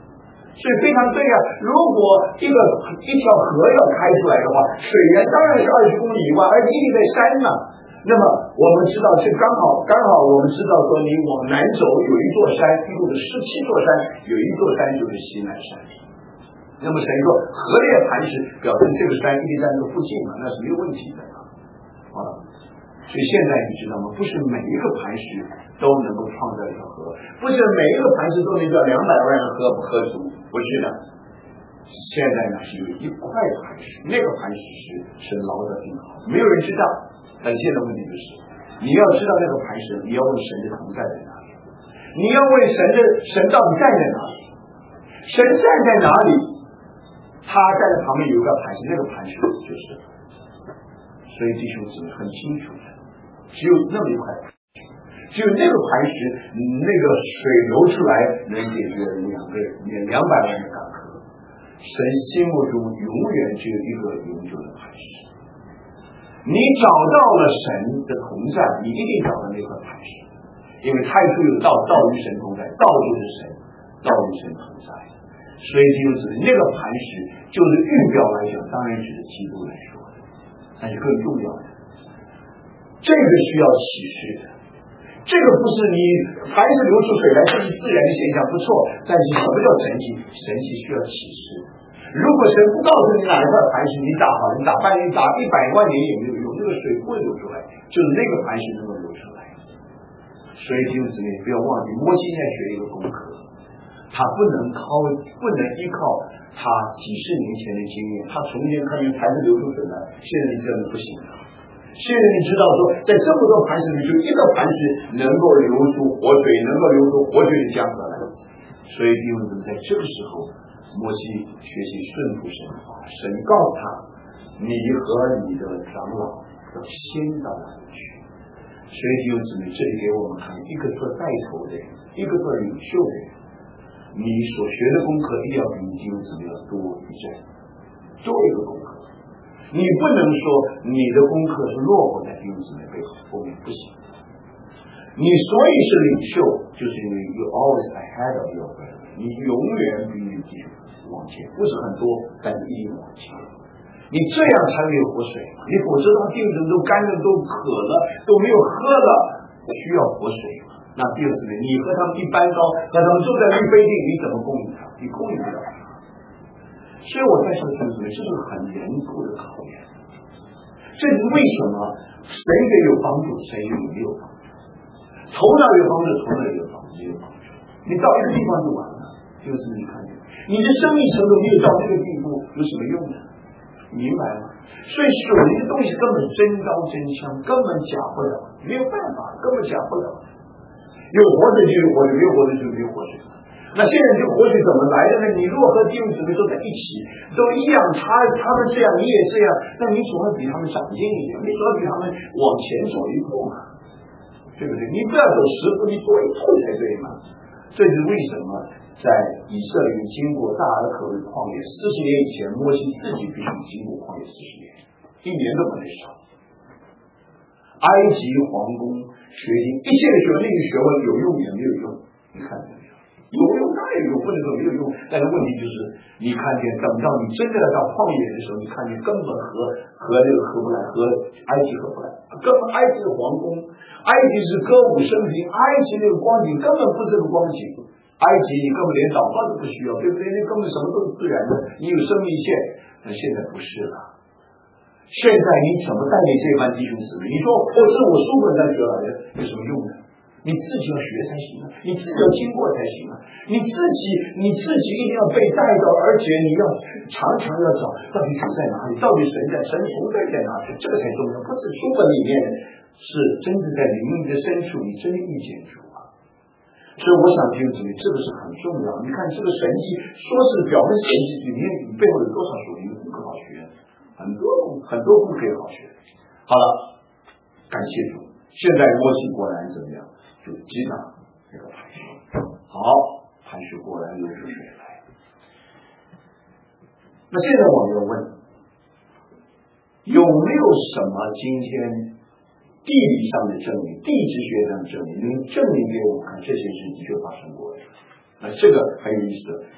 所以非常对啊！如果一个一条河要开出来的话，水源当然是二十公里以外，而你在山呢。那么我们知道是刚好刚好我们知道说你往南走有一座山，一共有十七座山，有一座山就是西南山。那么神说河列磐石表示这个山一定在那个附近嘛，那是没有问题的啊。所以现在你知道吗？不是每一个磐石都能够创造一条河，不是每一个磐石都能叫两百万人喝不喝足，不是的。现在呢是有一块磐石，那个磐石是神捞的挺好，没有人知道。但现在问题就是，你要知道那个磐石，你要问神的同在在哪里，你要问神的神到底站在哪里，神站在哪里，他站在旁边有一个磐石，那个磐石就是。所以弟兄姊妹很清楚的，只有那么一块磐石，只有那个磐石，那个水流出来能解决两个人两百万的干渴。神心目中永远只有一个永久的磐石。你找到了神的同在，你一定找到那块磐石，因为太初有道，道与神同在，道就是神，道与神同在。所以就是那个磐石，就是预表来讲，当然指的基督来说的，但是更重要的，这个需要启示的。这个不是你凡是流出水来，这是自然的现象，不错。但是什么叫神奇？神奇需要启示。如果神不告诉你哪一块磐石，你打好，你打半年，打一百万年也没有用，这个水不会流出来，就是那个磐石能够流出来。所以弟兄姊妹不要忘记，摩西现在学一个功课，他不能靠，不能依靠他几十年前的经验，他从前看见磐石流出水来，现在这样不行了。现在你知道说，在这么多磐石里，就一个磐石能够流出活水，能够流出活水的江河来。所以弟兄姊妹在这个时候，摩西学习顺服神的话，神告诉他，你和你的长老要先到哪里去。所以弟兄姊妹，这里给我们看，一个做带头的人，一个做领袖的人，你所学的功课一定要比弟兄姊妹要多一阵，多一个功课。你不能说你的功课是落后在弟兄姊妹背后面，不行。你所以是领袖，就是因为 you always ahead of your brother， 你永远比你弟兄往前，不是很多，但是一定往前。你这样才会有活水，你否则到弟兄都干了，都渴了，都没有喝了，需要活水。那弟兄姊妹，你和他们一般高，和他们住在绿杯地，你怎么供应他？你供应不了他。所以我在说弟兄姊妹，这是很严酷的考验。这是为什么谁给有帮助，谁就没有帮助。头脑有帮助，头脑有帮助，没有帮助。你到一个地方就完了，就是你看见你的生命程度没有到这个地步，有什么用呢？明白吗？所以属灵的东西根本真刀真枪，根本假不了，没有办法，根本假不了。有活着就有活着，没有活着就没有活着。那现在这个活水怎么来的呢？你如果和弟兄姊妹都在一起，都一样，他他们这样，你也这样，那你总要比他们长进一点，你总要比他们往前走一步嘛，对不对？你不要走十步，你多一步才对嘛。这是为什么在以色列经过大而可畏旷野四十年以前，摩西自己必须经过旷野四十年，一年都不能少。埃及皇宫学经一切的学问，那个学问有用也没有用，你看见没有？有用当然有用，不能说没有用。但是问题就是，你看见等到你真正的到旷野的时候，你看见根本和和这个合不来，和埃及合不来。根本埃及的皇宫，埃及是歌舞升平，埃及那个光景根本不是这个光景。埃及你根本连祷告都不需要，对不对？那根本什么都是自然的，你有生命线。那现在不是了。现在你怎么带领这班弟兄姊妹？你说我是我书本在学来的，有什么用呢？你自己要学才行啊，你自己要经过才行啊，你自己你自己一定要被带到，而且你要常常要找到底主在哪里，到底神在神同在在哪里，这个才重要。不是书本里面，是真的在灵命的深处，你真遇见主啊。所以我想弟兄姊妹，这个是很重要。你看这个神迹，说是表面神迹，里面背后有多少属灵的功课好学，很多很多功课好学。好了，感谢主。现在摩西果然怎么样？就击打这个磐石，好，磐石果然流出水来。那现在我们要问，有没有什么今天地理上的证明、地质学上的证明，能证明给我们看这些事的确发生过的？那这个很有意思。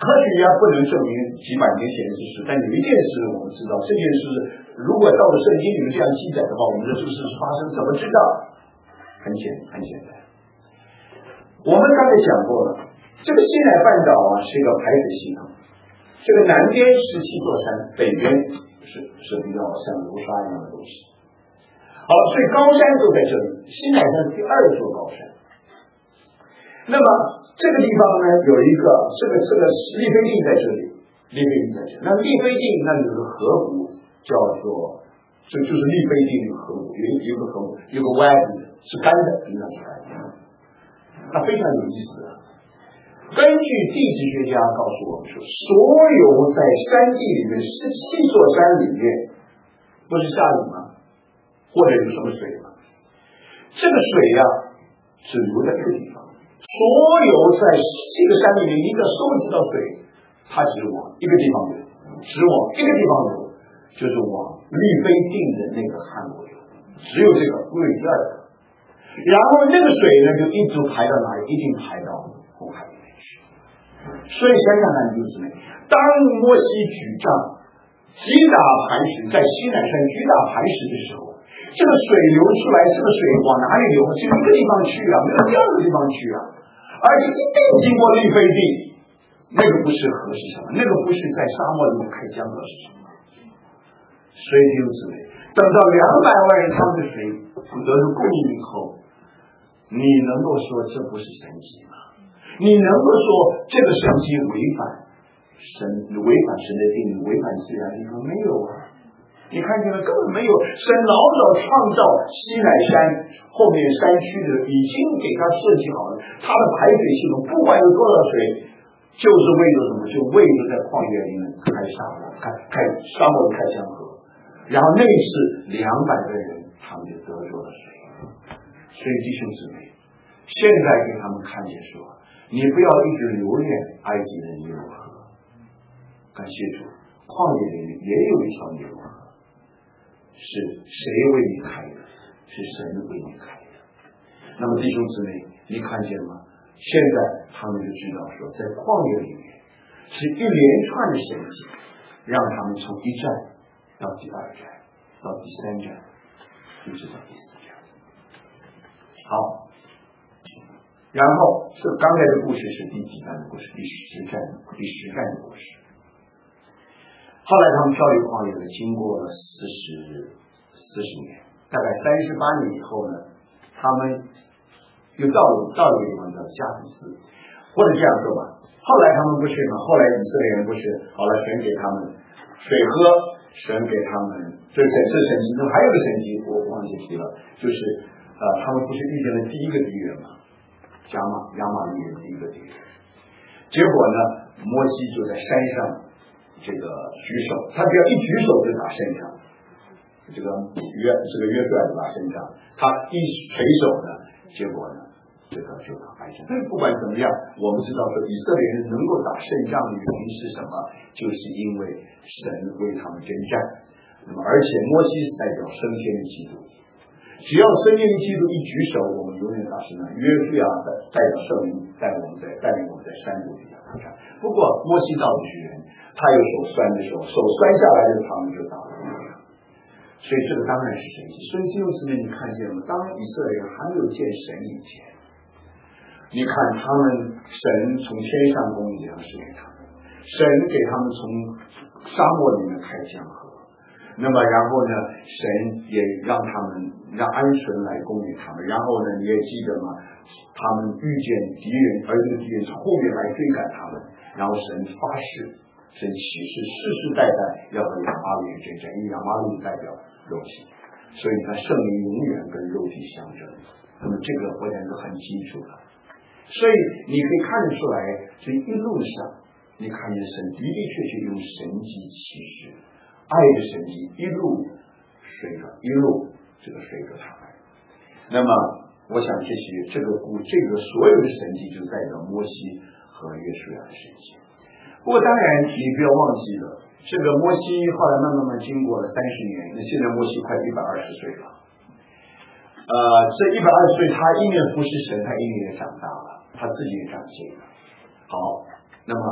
科学家不能证明几百年前的事，但有一件事我们知道，这件事如果照着圣经里面这样记载的话，我们说这个事是发生，怎么知道？很简很简单，我们刚才讲过了，这个西奈半岛啊是一个排水系统，这个南边是七座山，北边是是比较像流沙一样的东西。好，所以高山都在这里，西奈山是第二座高山。那么这个地方呢，有一个这个这个利非定在这里，利非定在这里。那利非定那里有个河谷，叫做这就是利非定的河谷，有一个河谷，有个湾子是干的，平常是干的，那非常有意思啊。根据地质学家告诉我们说，所有在山地里面十七座山里面，不是下雨吗？或者有什么水吗？这个水呀、啊，只留在这个地方。所有在这个山里面，一个收集到水，它只往一个地方流，只往一个地方流，就是往利非定的那个汉国流，只有这个，没有第二个。然后那个水呢，就一直排到哪里？一定排到红海里面去。所以想想看，弟兄姊妹，当摩西举杖击打磐石，在西乃山击打磐石的时候，这个水流出来，这个水往哪里流？只有一个地方去啊，没有第二个地方去啊。而且一定经过利非定，那个不是河是什么？那个不是在沙漠里面开江河是什么？所以弟兄姊妹，等到两百万人他们的水得到供应以后，你能够说这不是神迹吗？你能够说这个神迹违反神违反神的定律，违反自然的？没有啊！你看见了，根本没有。神老早创造西乃山后面山区的，已经给他设计好了，他的排水系统不管有多少水，就是为了什么？就为了在旷野里面开沙漠，开开沙漠开江河。然后那是两百个人，他们就得着了水。所以弟兄姊妹，现在给他们看见说，你不要一直留恋埃及的尼罗河，感谢主，旷野里面也有一条尼罗河。是谁为你开的？是神为你开的。那么弟兄姊妹，你看见吗？现在他们就知道说，在旷野里面是一连串的神迹，让他们从一站到第二站，到第三站，一直到第四站。好，然后这刚才的故事是第几站的故事？第十站，第十站的故事。后来他们漂流旷野呢，经过了四十四十年，大概三十八年以后呢，他们又到了到了一个地方叫加比斯，或者这样说吧，后来他们不是嘛，后来以色列人不是，好了，神给他们水喝，神给他们，这是这神迹，那还有个神迹我忘记提了，就是呃，他们不是遇见了第一个敌人嘛，加马亚玛力人第一个敌人，结果呢，摩西就在山上。这个举手，他只要一举手就打胜仗。这个约这个约书亚就打胜仗，他一垂手呢，结果呢，这个就打败仗。但是不管怎么样，我们知道说以色列人能够打胜仗的原因是什么？就是因为神为他们征战。那么，而且摩西是代表升天的基督，只要升天的基督一举手，我们永远打胜仗。约书亚代表圣灵带我们在带领我们在山谷底下打仗。不过摩西到底是人。他有手酸的时候，手酸下来的他们就打了，所以这个当然是神迹。所以弟兄姊妹，你看见了，当以色列人还没有见神以前，你看他们神从天上供应粮食给他们，神给他们从沙漠里面开江河，那么然后呢，神也让他们让鹌鹑来供应他们，然后呢，你也记得吗？他们遇见敌人，而这个敌人从后面来追赶他们，然后神发誓。神启示世世代代要和亚玛力人征战，因为亚玛力代表肉体，所以他圣灵永远跟肉体相争。那么这个我讲就很清楚了。所以你可以看得出来，这一路上你看见神的的确确用神迹启示，爱的神迹一路随着一路这个随着他来。那么我想这些这个故这个所有的神迹就代表摩西和约书亚的神迹。不过当然你不要忘记了，这个摩西后来慢慢慢经过了三十年，那现在摩西快一百二十岁了。呃，这一百二十岁，他一面服侍神，他一面也长大了，他自己也长进了。好，那么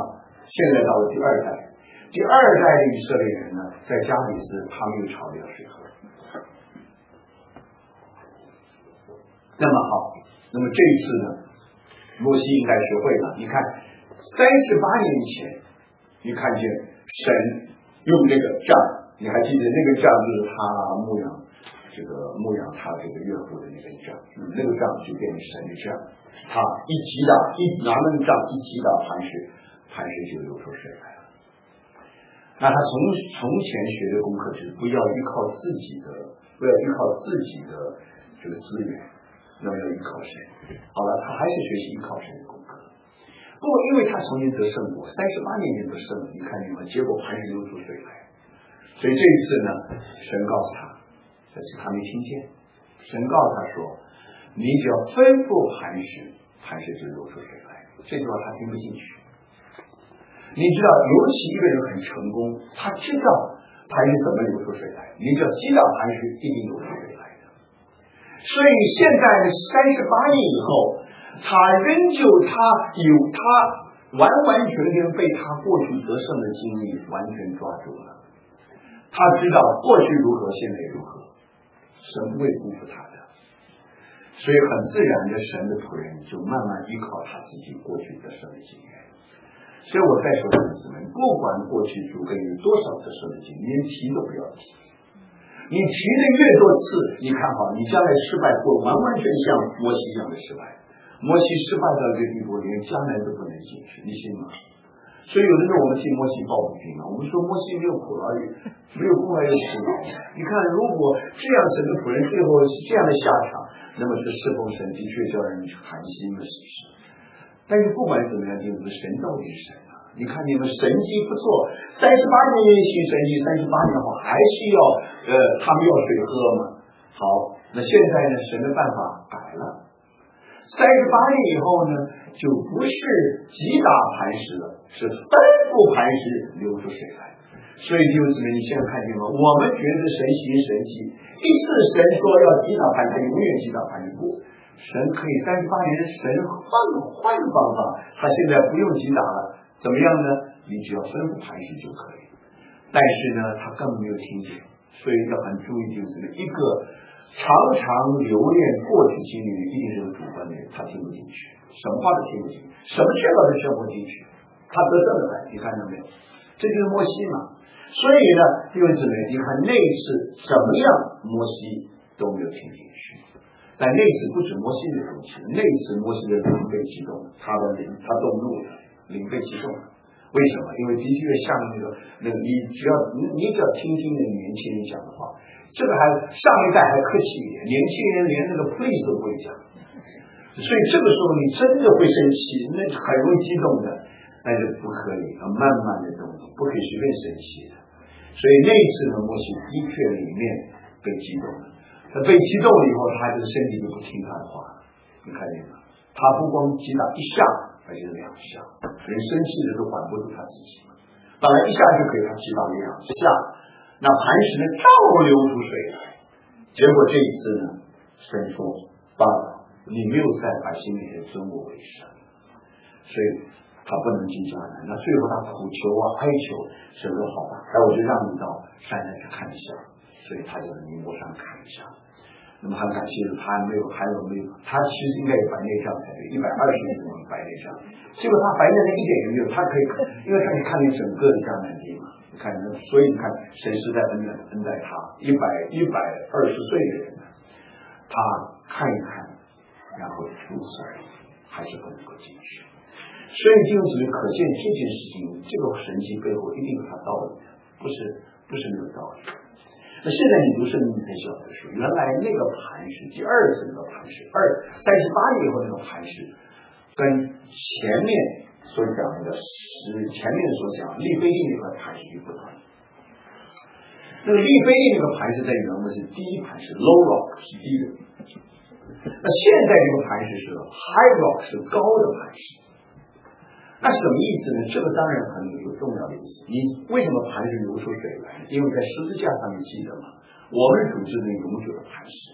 现在到了第二代，第二代的以色列人呢，在加比斯他们又朝着水河。那么好，那么这一次呢，摩西应该学会了。你看，三十八年前，你看见神用那个杖，你还记得那个杖就是他牧养这个牧养他这个岳父的那根杖，嗯，那个杖就变成神的杖，他一击打，一拿那个杖一击打磐石，磐石就流出水来了。那他从从前学的功课就是不要依靠自己的，不要依靠自己的这个资源，那么要依靠神。好了，他还是学习依靠神的功课。不过，因为他曾经得胜过，三十八年前得胜了，你看见吗？结果磐石流出水来，所以这一次呢，神告诉他，这是他没听见。神告诉他说：“你只要吩咐磐石，磐石就流出水来。”这句话他听不进去。你知道，尤其一个人很成功，他知道磐石怎么流出水来，你只要击打磐石，一定流出水来的。所以现在三十八年以后，他仍旧他有他完完全全被他过去得胜的经历完全抓住了。他知道过去如何，现在如何，神不会辜负他的。所以很自然的，神的仆人就慢慢依靠他自己过去得胜的经验。所以我再说，同志们，不管过去主给你多少得胜的经验，连提都不要提。你提的越多次，你看好，你将来失败会完完全像摩西一样的失败。摩西失败到这个地步，连迦南都不能进去，你信吗？所以有的时候我们替摩西抱不平啊，我们说摩西没有苦劳，没有功劳有苦劳。你看，如果这样神的仆人最后是这样的下场，那么这侍奉神的确叫人寒心了，是不是？但是不管怎么样，就是神到底是神啊！你看你们神迹不错，三十八年行神迹，三十八年后还是要呃，他们要水喝嘛。好，那现在呢，神的办法改了。三十八年以后呢，就不是击打磐石了，是吩咐磐石流出水来。所以弟兄姊妹，你现在看见吗？我们觉得神行神迹，一次神说要击打磐石，永远击打磐石不。神可以三十八年，神换换个方法，他现在不用击打了，怎么样呢？你只要吩咐磐石就可以。但是呢，他根本没有听见，所以要很注意，就是一个常常留恋过去经历的，一定是个主观的人，他听不进去，什么话都听不进去，什么劝告都劝不进去，他得胜了，你看到没有？这就是摩西嘛。所以呢，弟兄姊妹，你看那次怎么样，摩西都没有听进去。但那次不止摩西的东西，那次摩西的灵被激动，他的灵他动怒了，灵被激动了。为什么？因为的确像那个那个，你只要你你只要听听那个年轻人讲的话，这个还上一代还客气一点，年轻人连那个 please 都不会讲，所以这个时候你真的会生气，那很容易激动的，那就不可以，要慢慢的动，不可以随便生气的。所以那次呢，摩西的确里面被激动了。他被激动了以后，他这个身体就不听他的话了。你看见吗？他不光击打一下，而且是两下。人生气的都管不住他自己。本来一下就可以，他击打两下，那磐石呢照流出水来。结果这一次呢，神说：“爸爸，你没有在百姓面前尊我为神，所以他不能进迦南。”那最后他苦求啊，哀求，神说：“好吧，那我就让你到山上去看一下。”所以他就在尼泊山看一下。那么很感谢他没有还有没有，他其实应该有白内障才对，一百二十年怎么白内障？结果他白内障一点也没有，他可以，因为他可以看见整个的迦南地嘛。你看，所以你看，神是在恩待恩待他，一百一百二十岁的人呢，他看一看，然后如此而已，还是不能够进去。所以弟兄姊妹，可见这件事情，这个神迹背后一定有它道理的，不是不是没有道理。那现在你读圣经你才晓得说，原来那个磐石，第二次那个磐石，二三十八年以后那个磐石，跟前面所讲的是前面所讲利非利那个磐石就不同。那个利非利那个磐石在原文是第一磐石 ，low rock 是低的。那现在这个磐石是 high rock 是高的磐石。那什么意思呢？这个当然很有重要的意思。你为什么磐石流出水来？因为在十字架上面记得嘛，我们主是那永久的磐石。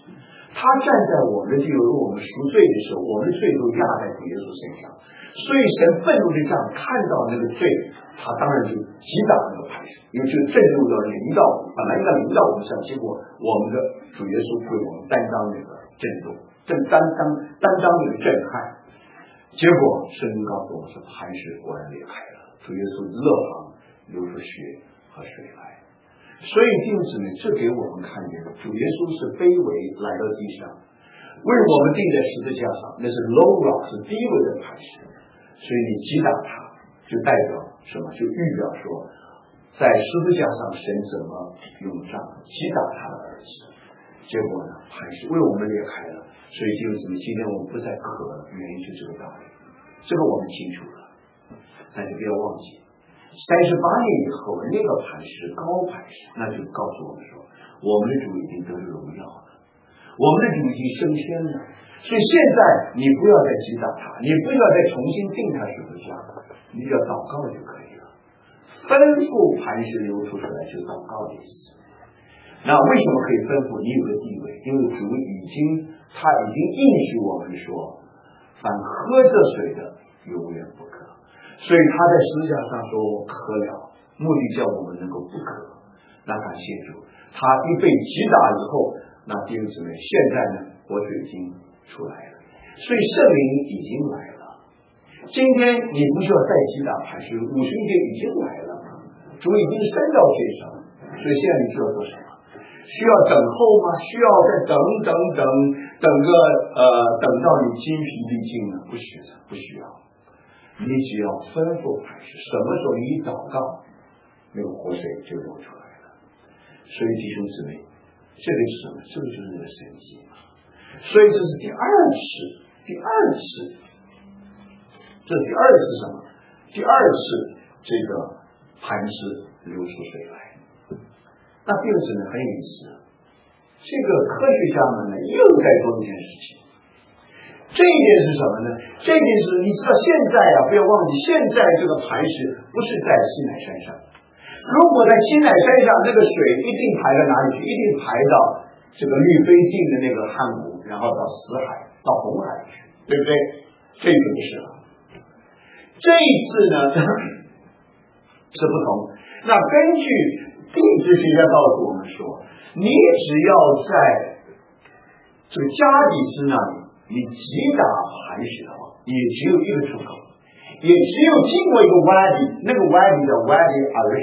他站在我们的地位，为我们赎罪的时候，我们的罪都压在主耶稣身上，所以神愤怒的这样看到那个罪，他当然就击打那个磐石，因为这个震怒要临到，本来应该临到我们身上，结果我们的主耶稣为我们担当那个震动，正担当担当那个震撼，结果圣经告诉我们是磐石果然裂开了，主耶稣乐行流出血和水来。所以弟兄姊妹，这给我们看见主耶稣是卑微来到地上，为我们钉在十字架上，那是 low rock， 是低微的磐石，所以你击打它就代表什么？就预表说在十字架上神怎么用杖击打他的儿子，结果呢磐石为我们裂开了。所以弟兄姊妹，今天我们不再渴了，原因是这个道理，这个我们清楚了，但是不要忘记三十八年以后那个磐石高磐石，那就告诉我们说我们的主已经得了荣耀了，我们的主已经升天了。所以现在你不要再击打他，你不要再重新定他十字架，你只要祷告就可以了，吩咐磐石流出来，就祷告的意思。那为什么可以吩咐？你有个地位，因为主已经他已经应许我们说凡喝这水的永远不渴，所以他在十字架上说我渴了，目的叫我们能够不渴。那感谢主，他一被击打以后，那弟兄姊妹，现在呢活水已经出来了，所以圣灵已经来了。今天你不需要再击打磐石，五旬节已经来了，主已经升到天上，所以现在你需要做什么？需要等候吗？需要再等等等等个呃等到你精疲力尽呢？不需要，不需要。你只要吩咐磐石，什么时候你一祷告，那个活水就流出来了。所以弟兄姊妹，这个是什么？这个就是那个神迹嘛。所以这是第二次，第二次，这是第二次什么？第二次这个磐石流出水来。那第二次呢很有意思，这个科学家们呢又在做一件事情。这一点是什么呢？这一点是你知道现在啊，不要忘记，现在这个磐石不是在西乃山上。如果在西乃山上，那个水一定排到哪里去？一定排到这个绿非近的那个汉谷，然后到死海，到红海去，对不对？这次不是了。这一次呢是不同。那根据地质学家告诉我们说，你只要在这个加底斯那里，你击打磐石的话，也只有一个出口，也只有经过一个wadi，那个wadi叫 Wadi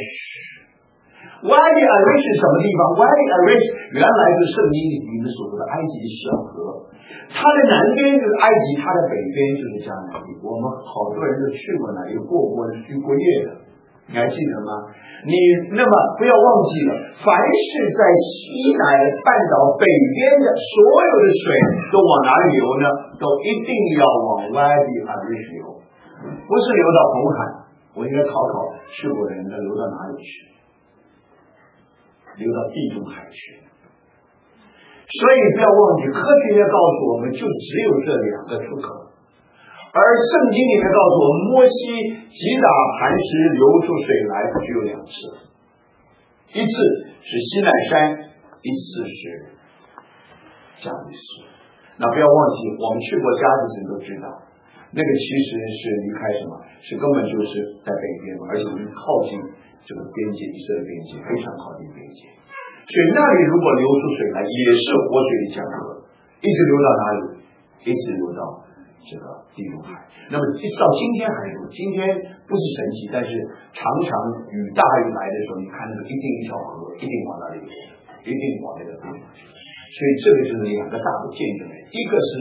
Arish。Wadi Arish 是什么地方 ？Wadi Arish 原来是圣经里你们所说的埃及的小河，它的南边就是埃及，它的北边就是迦南地。我们好多人都去过那里，过过去过夜的，你还记得吗？你那么不要忘记了，凡是在西乃半岛北边的所有的水都往哪里流呢？都一定要往 Wadi Arish 流，不是流到红海。我应该考考去过的人，那流到哪里去？流到地中海去。所以不要忘记，科学家告诉我们，就只有这两个出口。而圣经里面告诉我们，摩西击打磐石流出水来只有两次，一次是西乃山，一次是加利斯。那不要忘记，我们去过加利斯都知道，那个其实是离开什么？是根本就是在北边嘛，而且是靠近这个边界，以色列边界，非常靠近边界。所以那里如果流出水来，也是活水的江河，一直流到哪里？一直流到这个地中海。那么到今天还有，今天不是神奇，但是常常雨大雨来的时候，你看那个一定一条河一定往那里流，一定往那个地方去。所以这个就是两个大的见证，一个是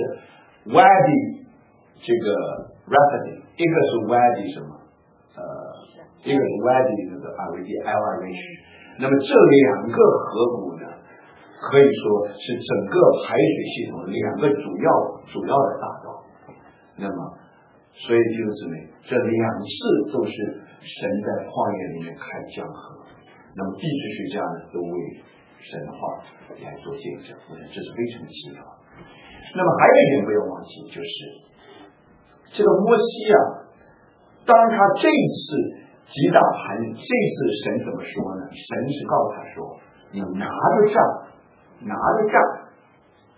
Wadi 这个 Rapid， 一个是 Wadi 什么？呃，一个是 Wadi 这个 Arish。那么这两个河谷呢，可以说是整个排水系统两个主要主要的大道。那么，所以弟兄姊妹，这两次都是神在旷野里面开江河。那么地质学家呢，都为神的话来做见证，我想这是非常奇妙。那么还有一点不要忘记，就是这个摩西啊，当他这次击打磐石，这次神怎么说呢？神是告诉他说：“你拿着杖，拿着杖，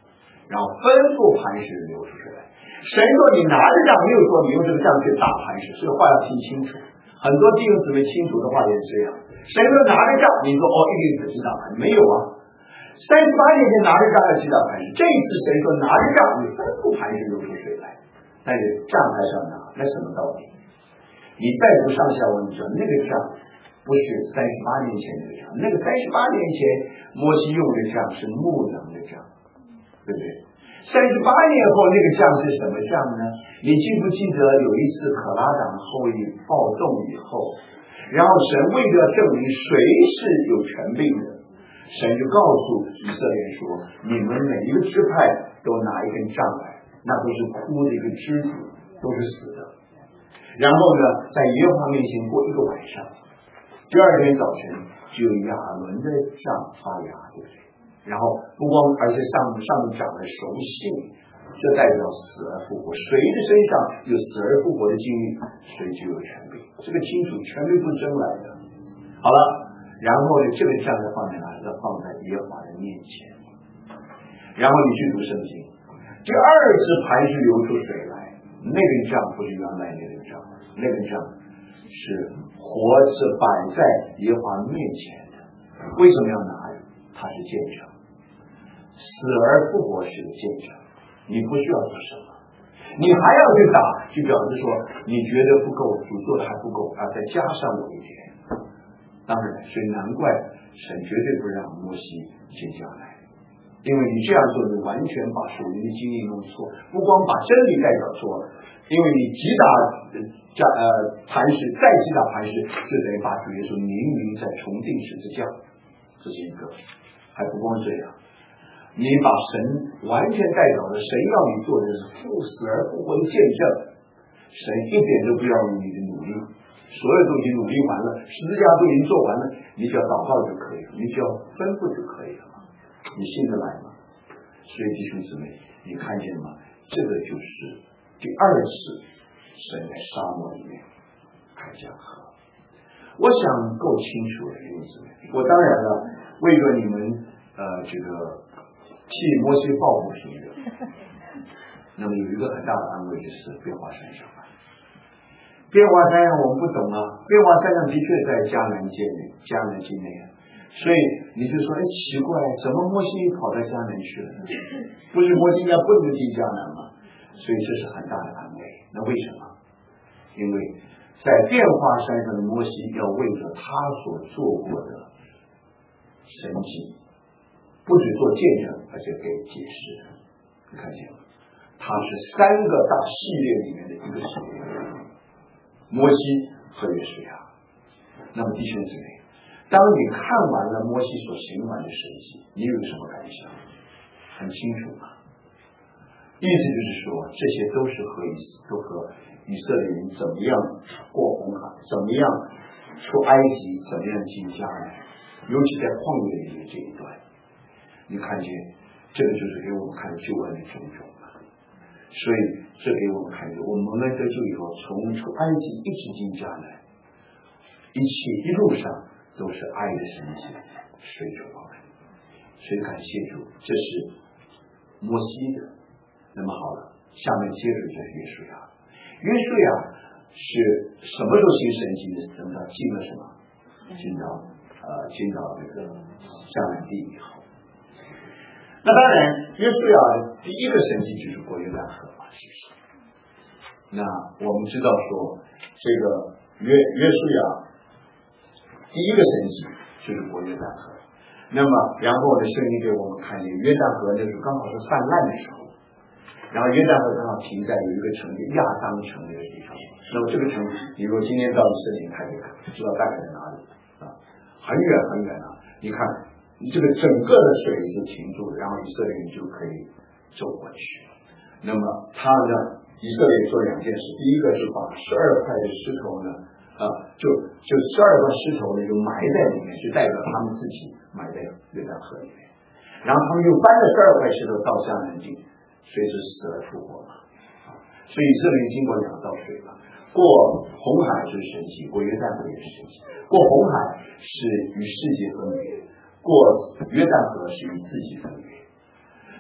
然后吩咐磐石流出水来。神说你拿着杖，没有说你用这个杖去打磐石，这个话要听清楚。很多弟兄姊妹清楚的话也是这样，神说拿着杖，你说哦一定是击打磐石，没有啊。三十八年前拿着杖要击打磐石，这次神说拿着杖，你吩咐磐石流出水来，但是杖还是要拿，那什么道理？你再不上下文，你说那个杖不是三十八年前那个杖，那个三十八年前摩西用的杖是木能的杖，对不对？三十八年后那个杖是什么杖呢？你记不记得有一次可拉党后裔暴动以后，然后神为了证明谁是有权柄的，神就告诉以色列说，你们每一个支派都拿一根杖来，那都是枯的一个枝子，都是死的。然后呢，在耶和华面前过一个晚上，第二天早晨就有亚伦的杖发芽，对不对？然后不光而且上上面长了熟杏，这代表死而复活，谁的身上有死而复活的经历，谁就有权柄，这个清楚，权柄不是争来的。好了，然后呢，这个杖要放在哪里？要放在耶和华的面前。然后你去读圣经，第二次磐石流出水来，那根杖不是原来那根杖，那根杖是活是摆在耶和华面前的。为什么要拿？它是见证，死而复活是个见证，你不需要做什么，你还要去打，就表示说你觉得不够，主做的还不够，啊，再加上我一点。当然，所以难怪神绝对不让摩西进迦南，因为你这样做，你完全把属灵的经历弄错，不光把真理代表错了，因为你击打加呃磐石，再击打磐石，就等于把主耶稣明明在重定十字架，这是一个。还不光这样，你把神完全代表了，神要你做的是复死而复活的见证，神一点都不要你的努力，所有东西努力完了，十字架都已经做完了，你只要祷告就可以了，你只要吩咐就可以了嘛，你信得来吗？所以弟兄姊妹，你看见吗？这个就是第二次神在沙漠里面开江河，我想够清楚了，弟兄姊妹。我当然了，为了你们呃这个替摩西抱不平的，那么有一个很大的安慰，就是变化山上了。变化山上我们不懂啊，变化山上的确在迦南界内，迦南境内啊，所以你就说，哎，奇怪，怎么摩西跑到迦南去了？不是摩西应该不能进迦南吗？所以这是很大的安慰。那为什么？因为在变化山上的摩西要为着他所做过的神迹，不只做见证，而且给解释。你看见吗？它是三个大系列里面的一个系列，摩西和约书亚。那么弟兄姊妹，当你看完了摩西所行完的神迹，你有什么感想？很清楚吗？意思就是说，这些都是和以都和以色列人怎么样过红海，怎么样出埃及，怎么样进迦南，尤其在旷野里面这一段，你看见这个就是给我们看救恩的种种了。所以这给我们看见，我们得救以后，从出埃及一直进迦南，一切一路上都是爱的神迹随着我们。所以感谢主，这是摩西的。那么好了，下面接着就是约书亚。约书亚是什么时候行神迹的？等到进了什么？进到呃进到那个迦南地以后。那当然，约书亚第一个神迹就是过约旦河嘛，是不是？那我们知道说，这个约约书亚第一个神迹就是过约旦河。那么，然后呢，圣经给我们看见约旦河那时候刚好是泛滥的时候。然后约旦河刚好停在有一个城，亚当城那个地方。那么这个城，你如果今天到以色列看一看，知道大概在哪里啊？很远很远啊！你看，这个整个的水就停住了，然后以色列人就可以走过去。那么他呢，以色列做两件事，第一个是把十二块的石头呢，啊，就就十二块石头呢，就埋在里面，就代表他们自己埋在约旦河里面。然后他们又搬了十二块石头到迦南地。随时死而复活嘛，啊，所以以色列经过两道水嘛，过红海是神迹，过约旦河也是神迹。过红海是与世界分别，过约旦河是与自己分别。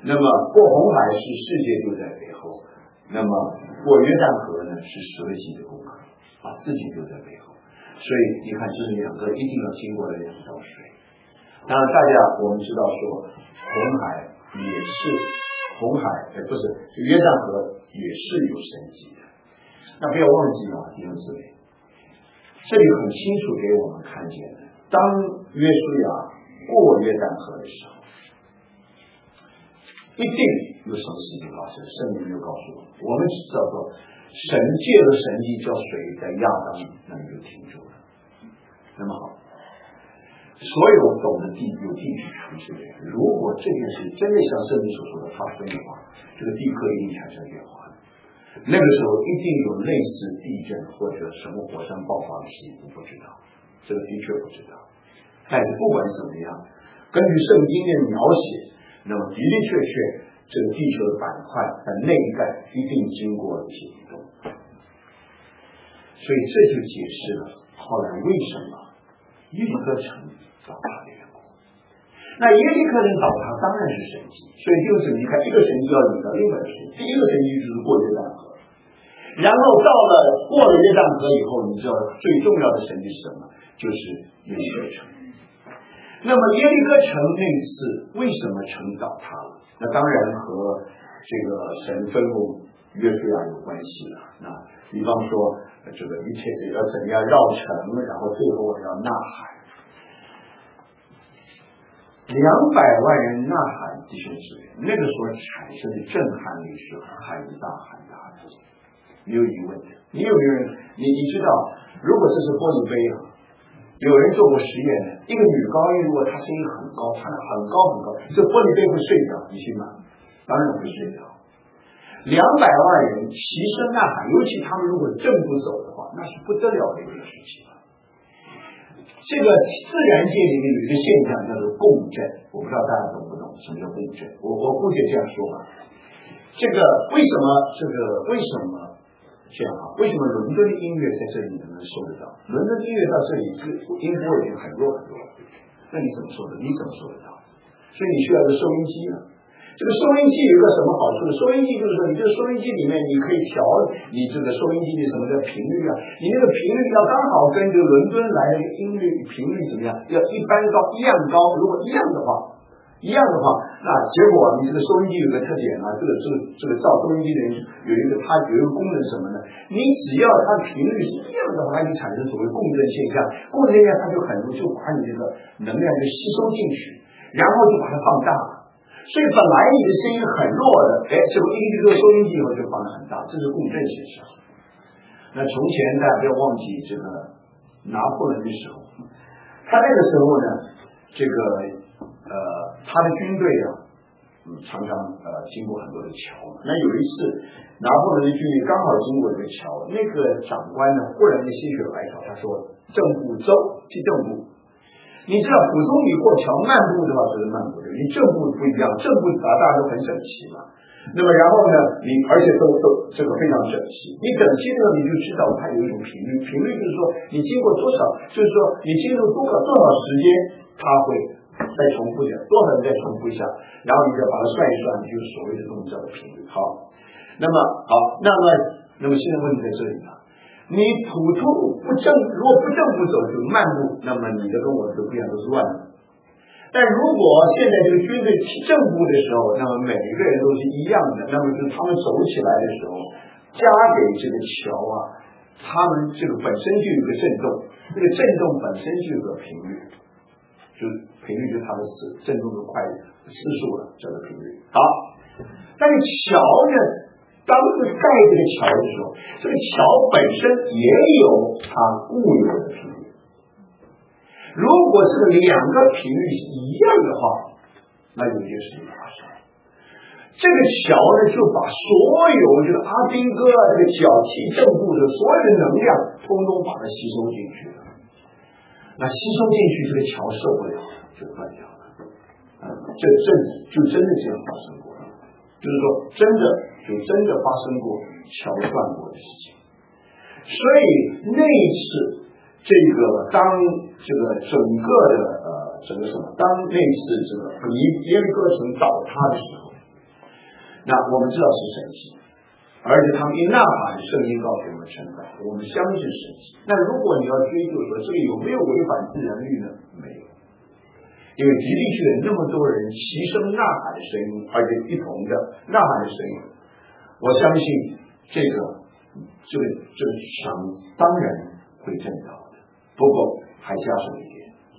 那么过红海是世界就在背后，那么过约旦河呢是舍己的功课，把自己丢在背后。所以你看，这两个一定要经过了两道水。当然，大家我们知道说，红海也是红海，呃，不是约旦河也是有神迹的。那不要忘记啊，弟兄姊妹，这里很清楚给我们看见的，当约书亚过约旦河的时候，一定有什么事情发生，圣经没有告诉我们，我们只知道说，神借了神迹叫水在亚当那里就停住了。那么好，所有懂得地有地去处置的人，如果这件事真的像圣经所说的发生的话，这个地壳一定产生变化的。那个时候一定有类似地震或者什么火山爆发的事情，我不知道，这个的确不知道。但是不管怎么样，根据圣经的描写，那么的的确确，这个地球的板块在那一带一定经过了一些移动，所以这就解释了后来为什么耶利哥城倒塌的缘故。那耶利哥城倒塌当然是神迹，所以就是你看一个神迹要引到另外一个神迹，第一个神迹就是过约旦河，然后到了过了约旦河以后，你知道最重要的神迹是什么？就是耶利哥城。那么耶利哥城那次为什么城倒塌了？那当然和这个神吩咐约书亚有关系了。那比方说这个一切要怎样绕城，然后最后要呐喊，两百万人呐喊，弟兄姊妹，那个时候产生的震撼力是很大很大的，没有疑问的。你有没有人？你你知道，如果这是玻璃杯啊，有人做过实验的，一个女高音如果她声音很高，唱得很高很高，这玻璃杯会碎掉，你信吗？当然会碎掉。两百万人齐声呐喊，尤其他们如果正不走的话，那是不得了的一件事情了。这个自然界里面有一个现象叫做共振，我不知道大家懂不懂什么叫共振，我我姑且这样说吧。这个为什么这个为什么这样啊？为什么伦敦的音乐在这里能收得到？伦敦音乐到这里，这个音波已经很弱很弱了，那你怎么收的？你怎么收得到？所以你需要一个收音机呢。这个收音机有一个什么好处呢？收音机就是说，你这个收音机里面你可以调你这个收音机的什么叫频率啊？你那个频率要刚好跟这个伦敦来的音律频率怎么样？要一般高一样高，如果一样的话，一样的话，那结果你这个收音机有个特点啊，这个这个这个造收音机的人有一个它有一个功能是什么呢？你只要它的频率是一样的话，它就产生所谓共振现象，共振现象它就很容易就把你这个能量就吸收进去，然后就把它放大了。所以本来你的声音很弱的，哎，结果一个这个收音机以后就放得很大，这是共振现象。那从前大家不要忘记这个拿破仑的时候，他那个时候呢，这个呃他的军队啊，嗯，常常呃经过很多的桥。那有一次拿破仑的军队刚好经过这个桥，那个长官呢忽然的心血来潮，他说正步走，去正步。你知道普通你过桥慢步的话就是慢步的，你正步不一样，正步啊大家都很整齐嘛。那么然后呢，你而且都都这个非常整齐，你整齐的你就知道它有一种频率，频率就是说你经过多少，就是说你经过多少多少时间，它会再重复一下，多少人再重复一下，然后你再把它算一算，就是所谓的这种叫的频率。好，那么好，那么那么现在问题在这里了。你普通不正，如果不正不走就慢步，那么你的跟我的不一样，都是乱的。但如果现在这个军队正步的时候，那么每一个人都是一样的，那么就是他们走起来的时候，加给这个桥啊，他们这个本身就有个震动，这个震动本身就有个频率，就是频率就是它的次震动的快次数了，叫做频率。好，但是桥呢？当这个盖这个桥的时候，这个桥本身也有它固有的频率。如果这个两个频率是一样的话，那有些事情发生。这个桥呢，就把所有这个阿兵哥啊，这个脚气正步的所有的能量，通通把它吸收进去了。那吸收进去，这个桥受不了了，就断掉了。啊、嗯，这这就真的这样发生过了，就是说真的。就真的发生过桥断过的事情，所以那一次，这个当这个整个的呃整个什么，当那次这个耶耶利哥城倒塌的时候， 那我们知道是神迹，而且他们一呐喊，圣经告诉我们成长，我们相信神迹。那如果你要追究说这个有没有违反自然律呢？没有，因为的的确确那么多人齐声呐喊的声音，而且一同的呐喊的声音，我相信这个这个这个墙当然会震倒的。不过还加上一点，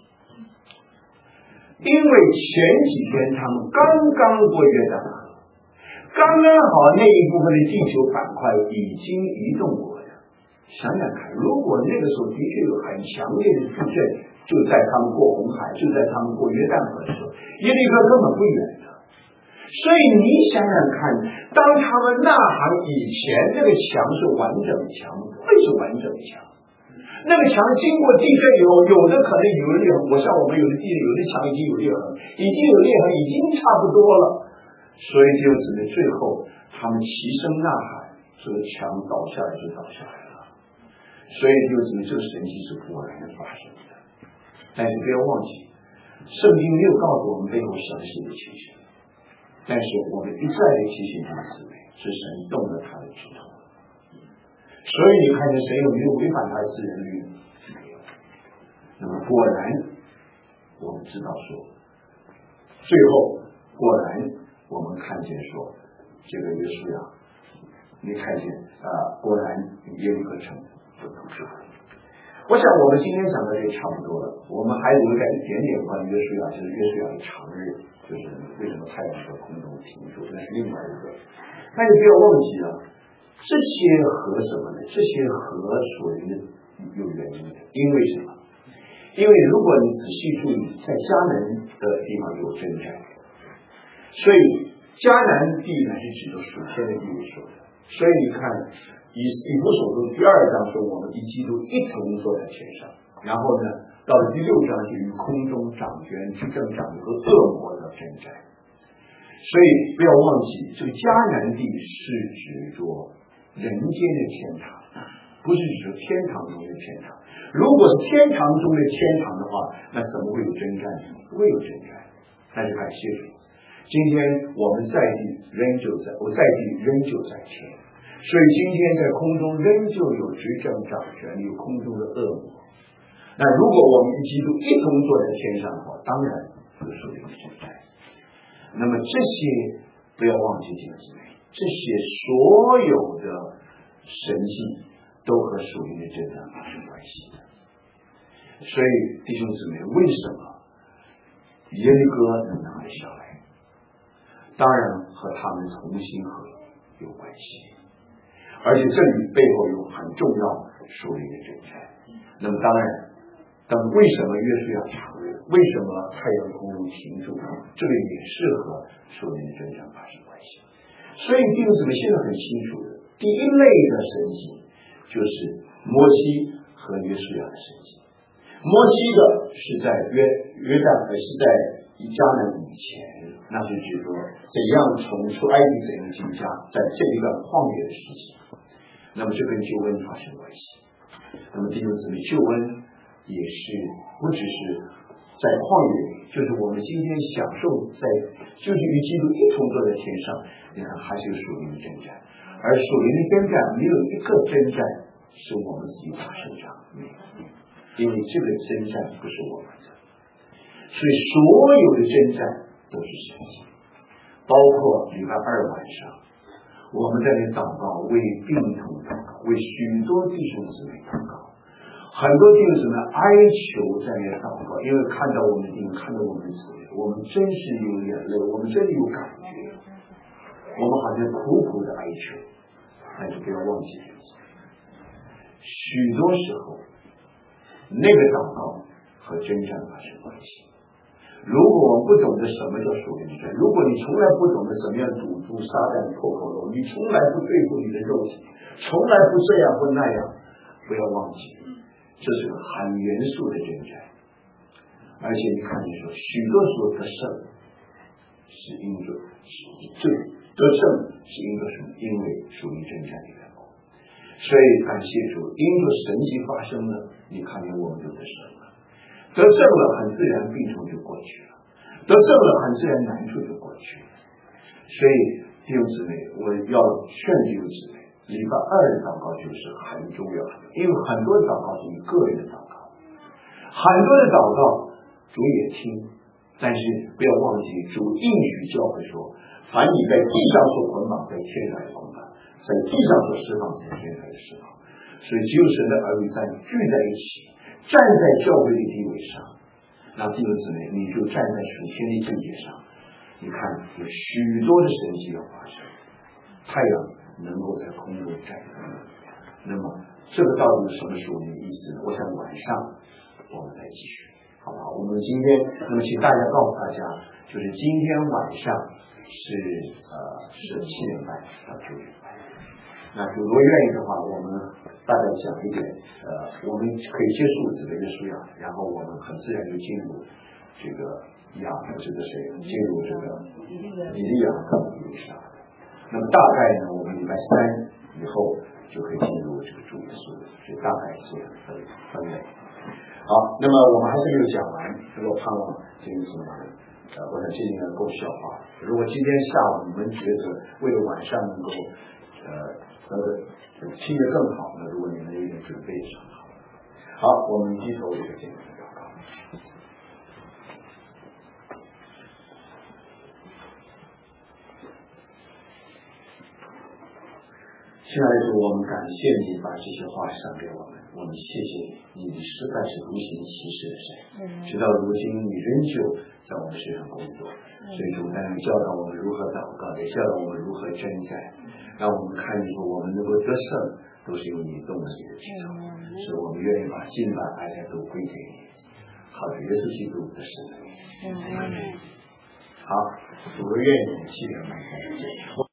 因为前几天他们刚刚过约旦河，刚刚好那一部分的地球板块已经移动过了。想想看，如果那个时候的确有很强烈的地震，就在他们过红海，就在他们过约旦河的时候，耶利哥根本不远的。所以你想想看，当他们呐喊以前，这个墙是完整的墙，不会是完整的墙。那个墙经过地震以后，有的可能有裂痕，我像我们有的地震，有的墙已经有裂痕，已经有裂痕，已经差不多了。所以就只能最后他们齐声呐喊，这个墙倒下来就倒下来了。所以就只能这个神迹是果然发生的。但是不要忘记，圣经没有告诉我们背后详细的情形，但是我们一再的提醒他们姊妹，是神动了他的指头。所以你看见神有没有违反他的自然律？没有。那么果然我们知道说，最后果然我们看见说，这个约书亚，你看见啊、呃，果然耶利哥城不能治。我想我们今天讲的也差不多了，我们还留下一点点关于约书亚，就是约书亚的长日，就是为什么太阳在空中停住，那是另外一个。但是不要忘记了，这些河什么呢？这些河属于有原因的，因为什么？因为如果你仔细注意，在迦南的地方有征战，所以迦南地呢是指着属天的地位说的。所以你看，以以弗所书第二章说，我们与基督一同坐在天上，然后呢，到了第六章就与空中掌权、执政掌和恶魔的征战。所以不要忘记，这个迦南地是指着人间的天堂，不是指着天堂中的天堂。如果是天堂中的天堂的话，那怎么会有征战呢？不会有征战。但是感谢主，今天我们在地仍旧在，我在地仍旧在天，所以今天在空中仍旧有执政掌权，有空中的恶魔。那如果我们与基督一同坐在天上的话，当然就属于征战。那么这些不要忘记，弟兄姊妹，这些所有的神迹都和属灵的征战发生关系的。所以弟兄姊妹，为什么耶利哥能拿得下来？当然和他们同心合有关系，而且这里背后有很重要属灵的征战。那么当然，但为什么约书亚长日？为什么太阳空中停住？这个也是和属灵的征战发生关系。所以弟兄姊妹现在很清楚的，第一类的神迹就是摩西和约书亚的神迹。摩西的是在约约旦，是在迦南以前，那是指说怎样从出埃及，怎样进家，在这一段旷野的时期。那么这跟救恩发生关系。那么弟兄姊妹，救恩也是不只是在旷野，就是我们今天享受在，就是与基督一同坐在天上，你看还是有属灵的征战。而属灵的征战没有一个征战是我们自己打胜仗，没有，因为这个征战不是我们的。所以所有的征战都是神迹，包括礼拜二晚上我们在那祷告，为病痛祷告，为许多弟兄姊妹祷告。很多弟兄姊妹哀求在那祷告，因为看到我们弟兄，看到我们姊妹，我们真是有眼泪，我们真的有感觉，我们好像苦苦的哀求。但是不要忘记，许多时候那个祷告和征战发生关系。如果我们不懂得什么叫属灵的战，如果你从来不懂得怎么样堵住撒旦破口漏，你从来不对付你的肉体，从来不这样不那样，不要忘记，这是个很严肃的征战。而且你看你说，许多时候得胜是因着这得胜是因着什么？因为属灵征战的缘故。所以感谢主，因着神迹发生了，你看见我们就得胜了。得胜了，很自然病痛就过去了；得胜了，很自然难处就过去了。所以弟兄姊妹，我要劝弟兄姊妹，礼拜二的祷告就是很重要的，因为很多的祷告是你个人的祷告，很多的祷告主也听，但是不要忘记主应许教会说，凡你在地上所捆绑，在天上也捆绑，在地上所释放，在天上也释放。所以只有神的儿女在聚在一起，站在教会的地位上，那弟兄姊妹，你就站在属天的境界上。你看有许多的神迹要发生，太阳能够在空中展开。那么这个到底是什么属灵的意思呢？我想晚上我们再继续，好不好？我们今天，那么请大家告诉大家，就是今天晚上是呃是七点半到九点半。那如果愿意的话，我们大概讲一点，呃，我们可以结束这个约书亚，然后我们很自然就进入这个亚这个谁进入这个以利亚和以利沙。那么大概呢，我们礼拜三以后就可以进入这个主耶稣，所以大概这样分分类。好，那么我们还是没有讲完，如果盼望这个什么，呃，我想今天够消化。如果今天下午你们觉得为了晚上能够呃能够听得更好，那如果你们有点准备就好。好，我们低头一个简单的祷告。亲爱的主，我们感谢你把这些话赏给我们，我们谢谢你，你实在是独行其事的神。直到如今，你仍旧在我们身上工作，所以主但你教导我们如何祷告，也教导我们如何征战，让我们看见我们能够得胜，都是由你动力的支撑。所以我们愿意把敬拜爱来都归给你，好的耶稣基督的圣名。好，主的愿意，七点半开始。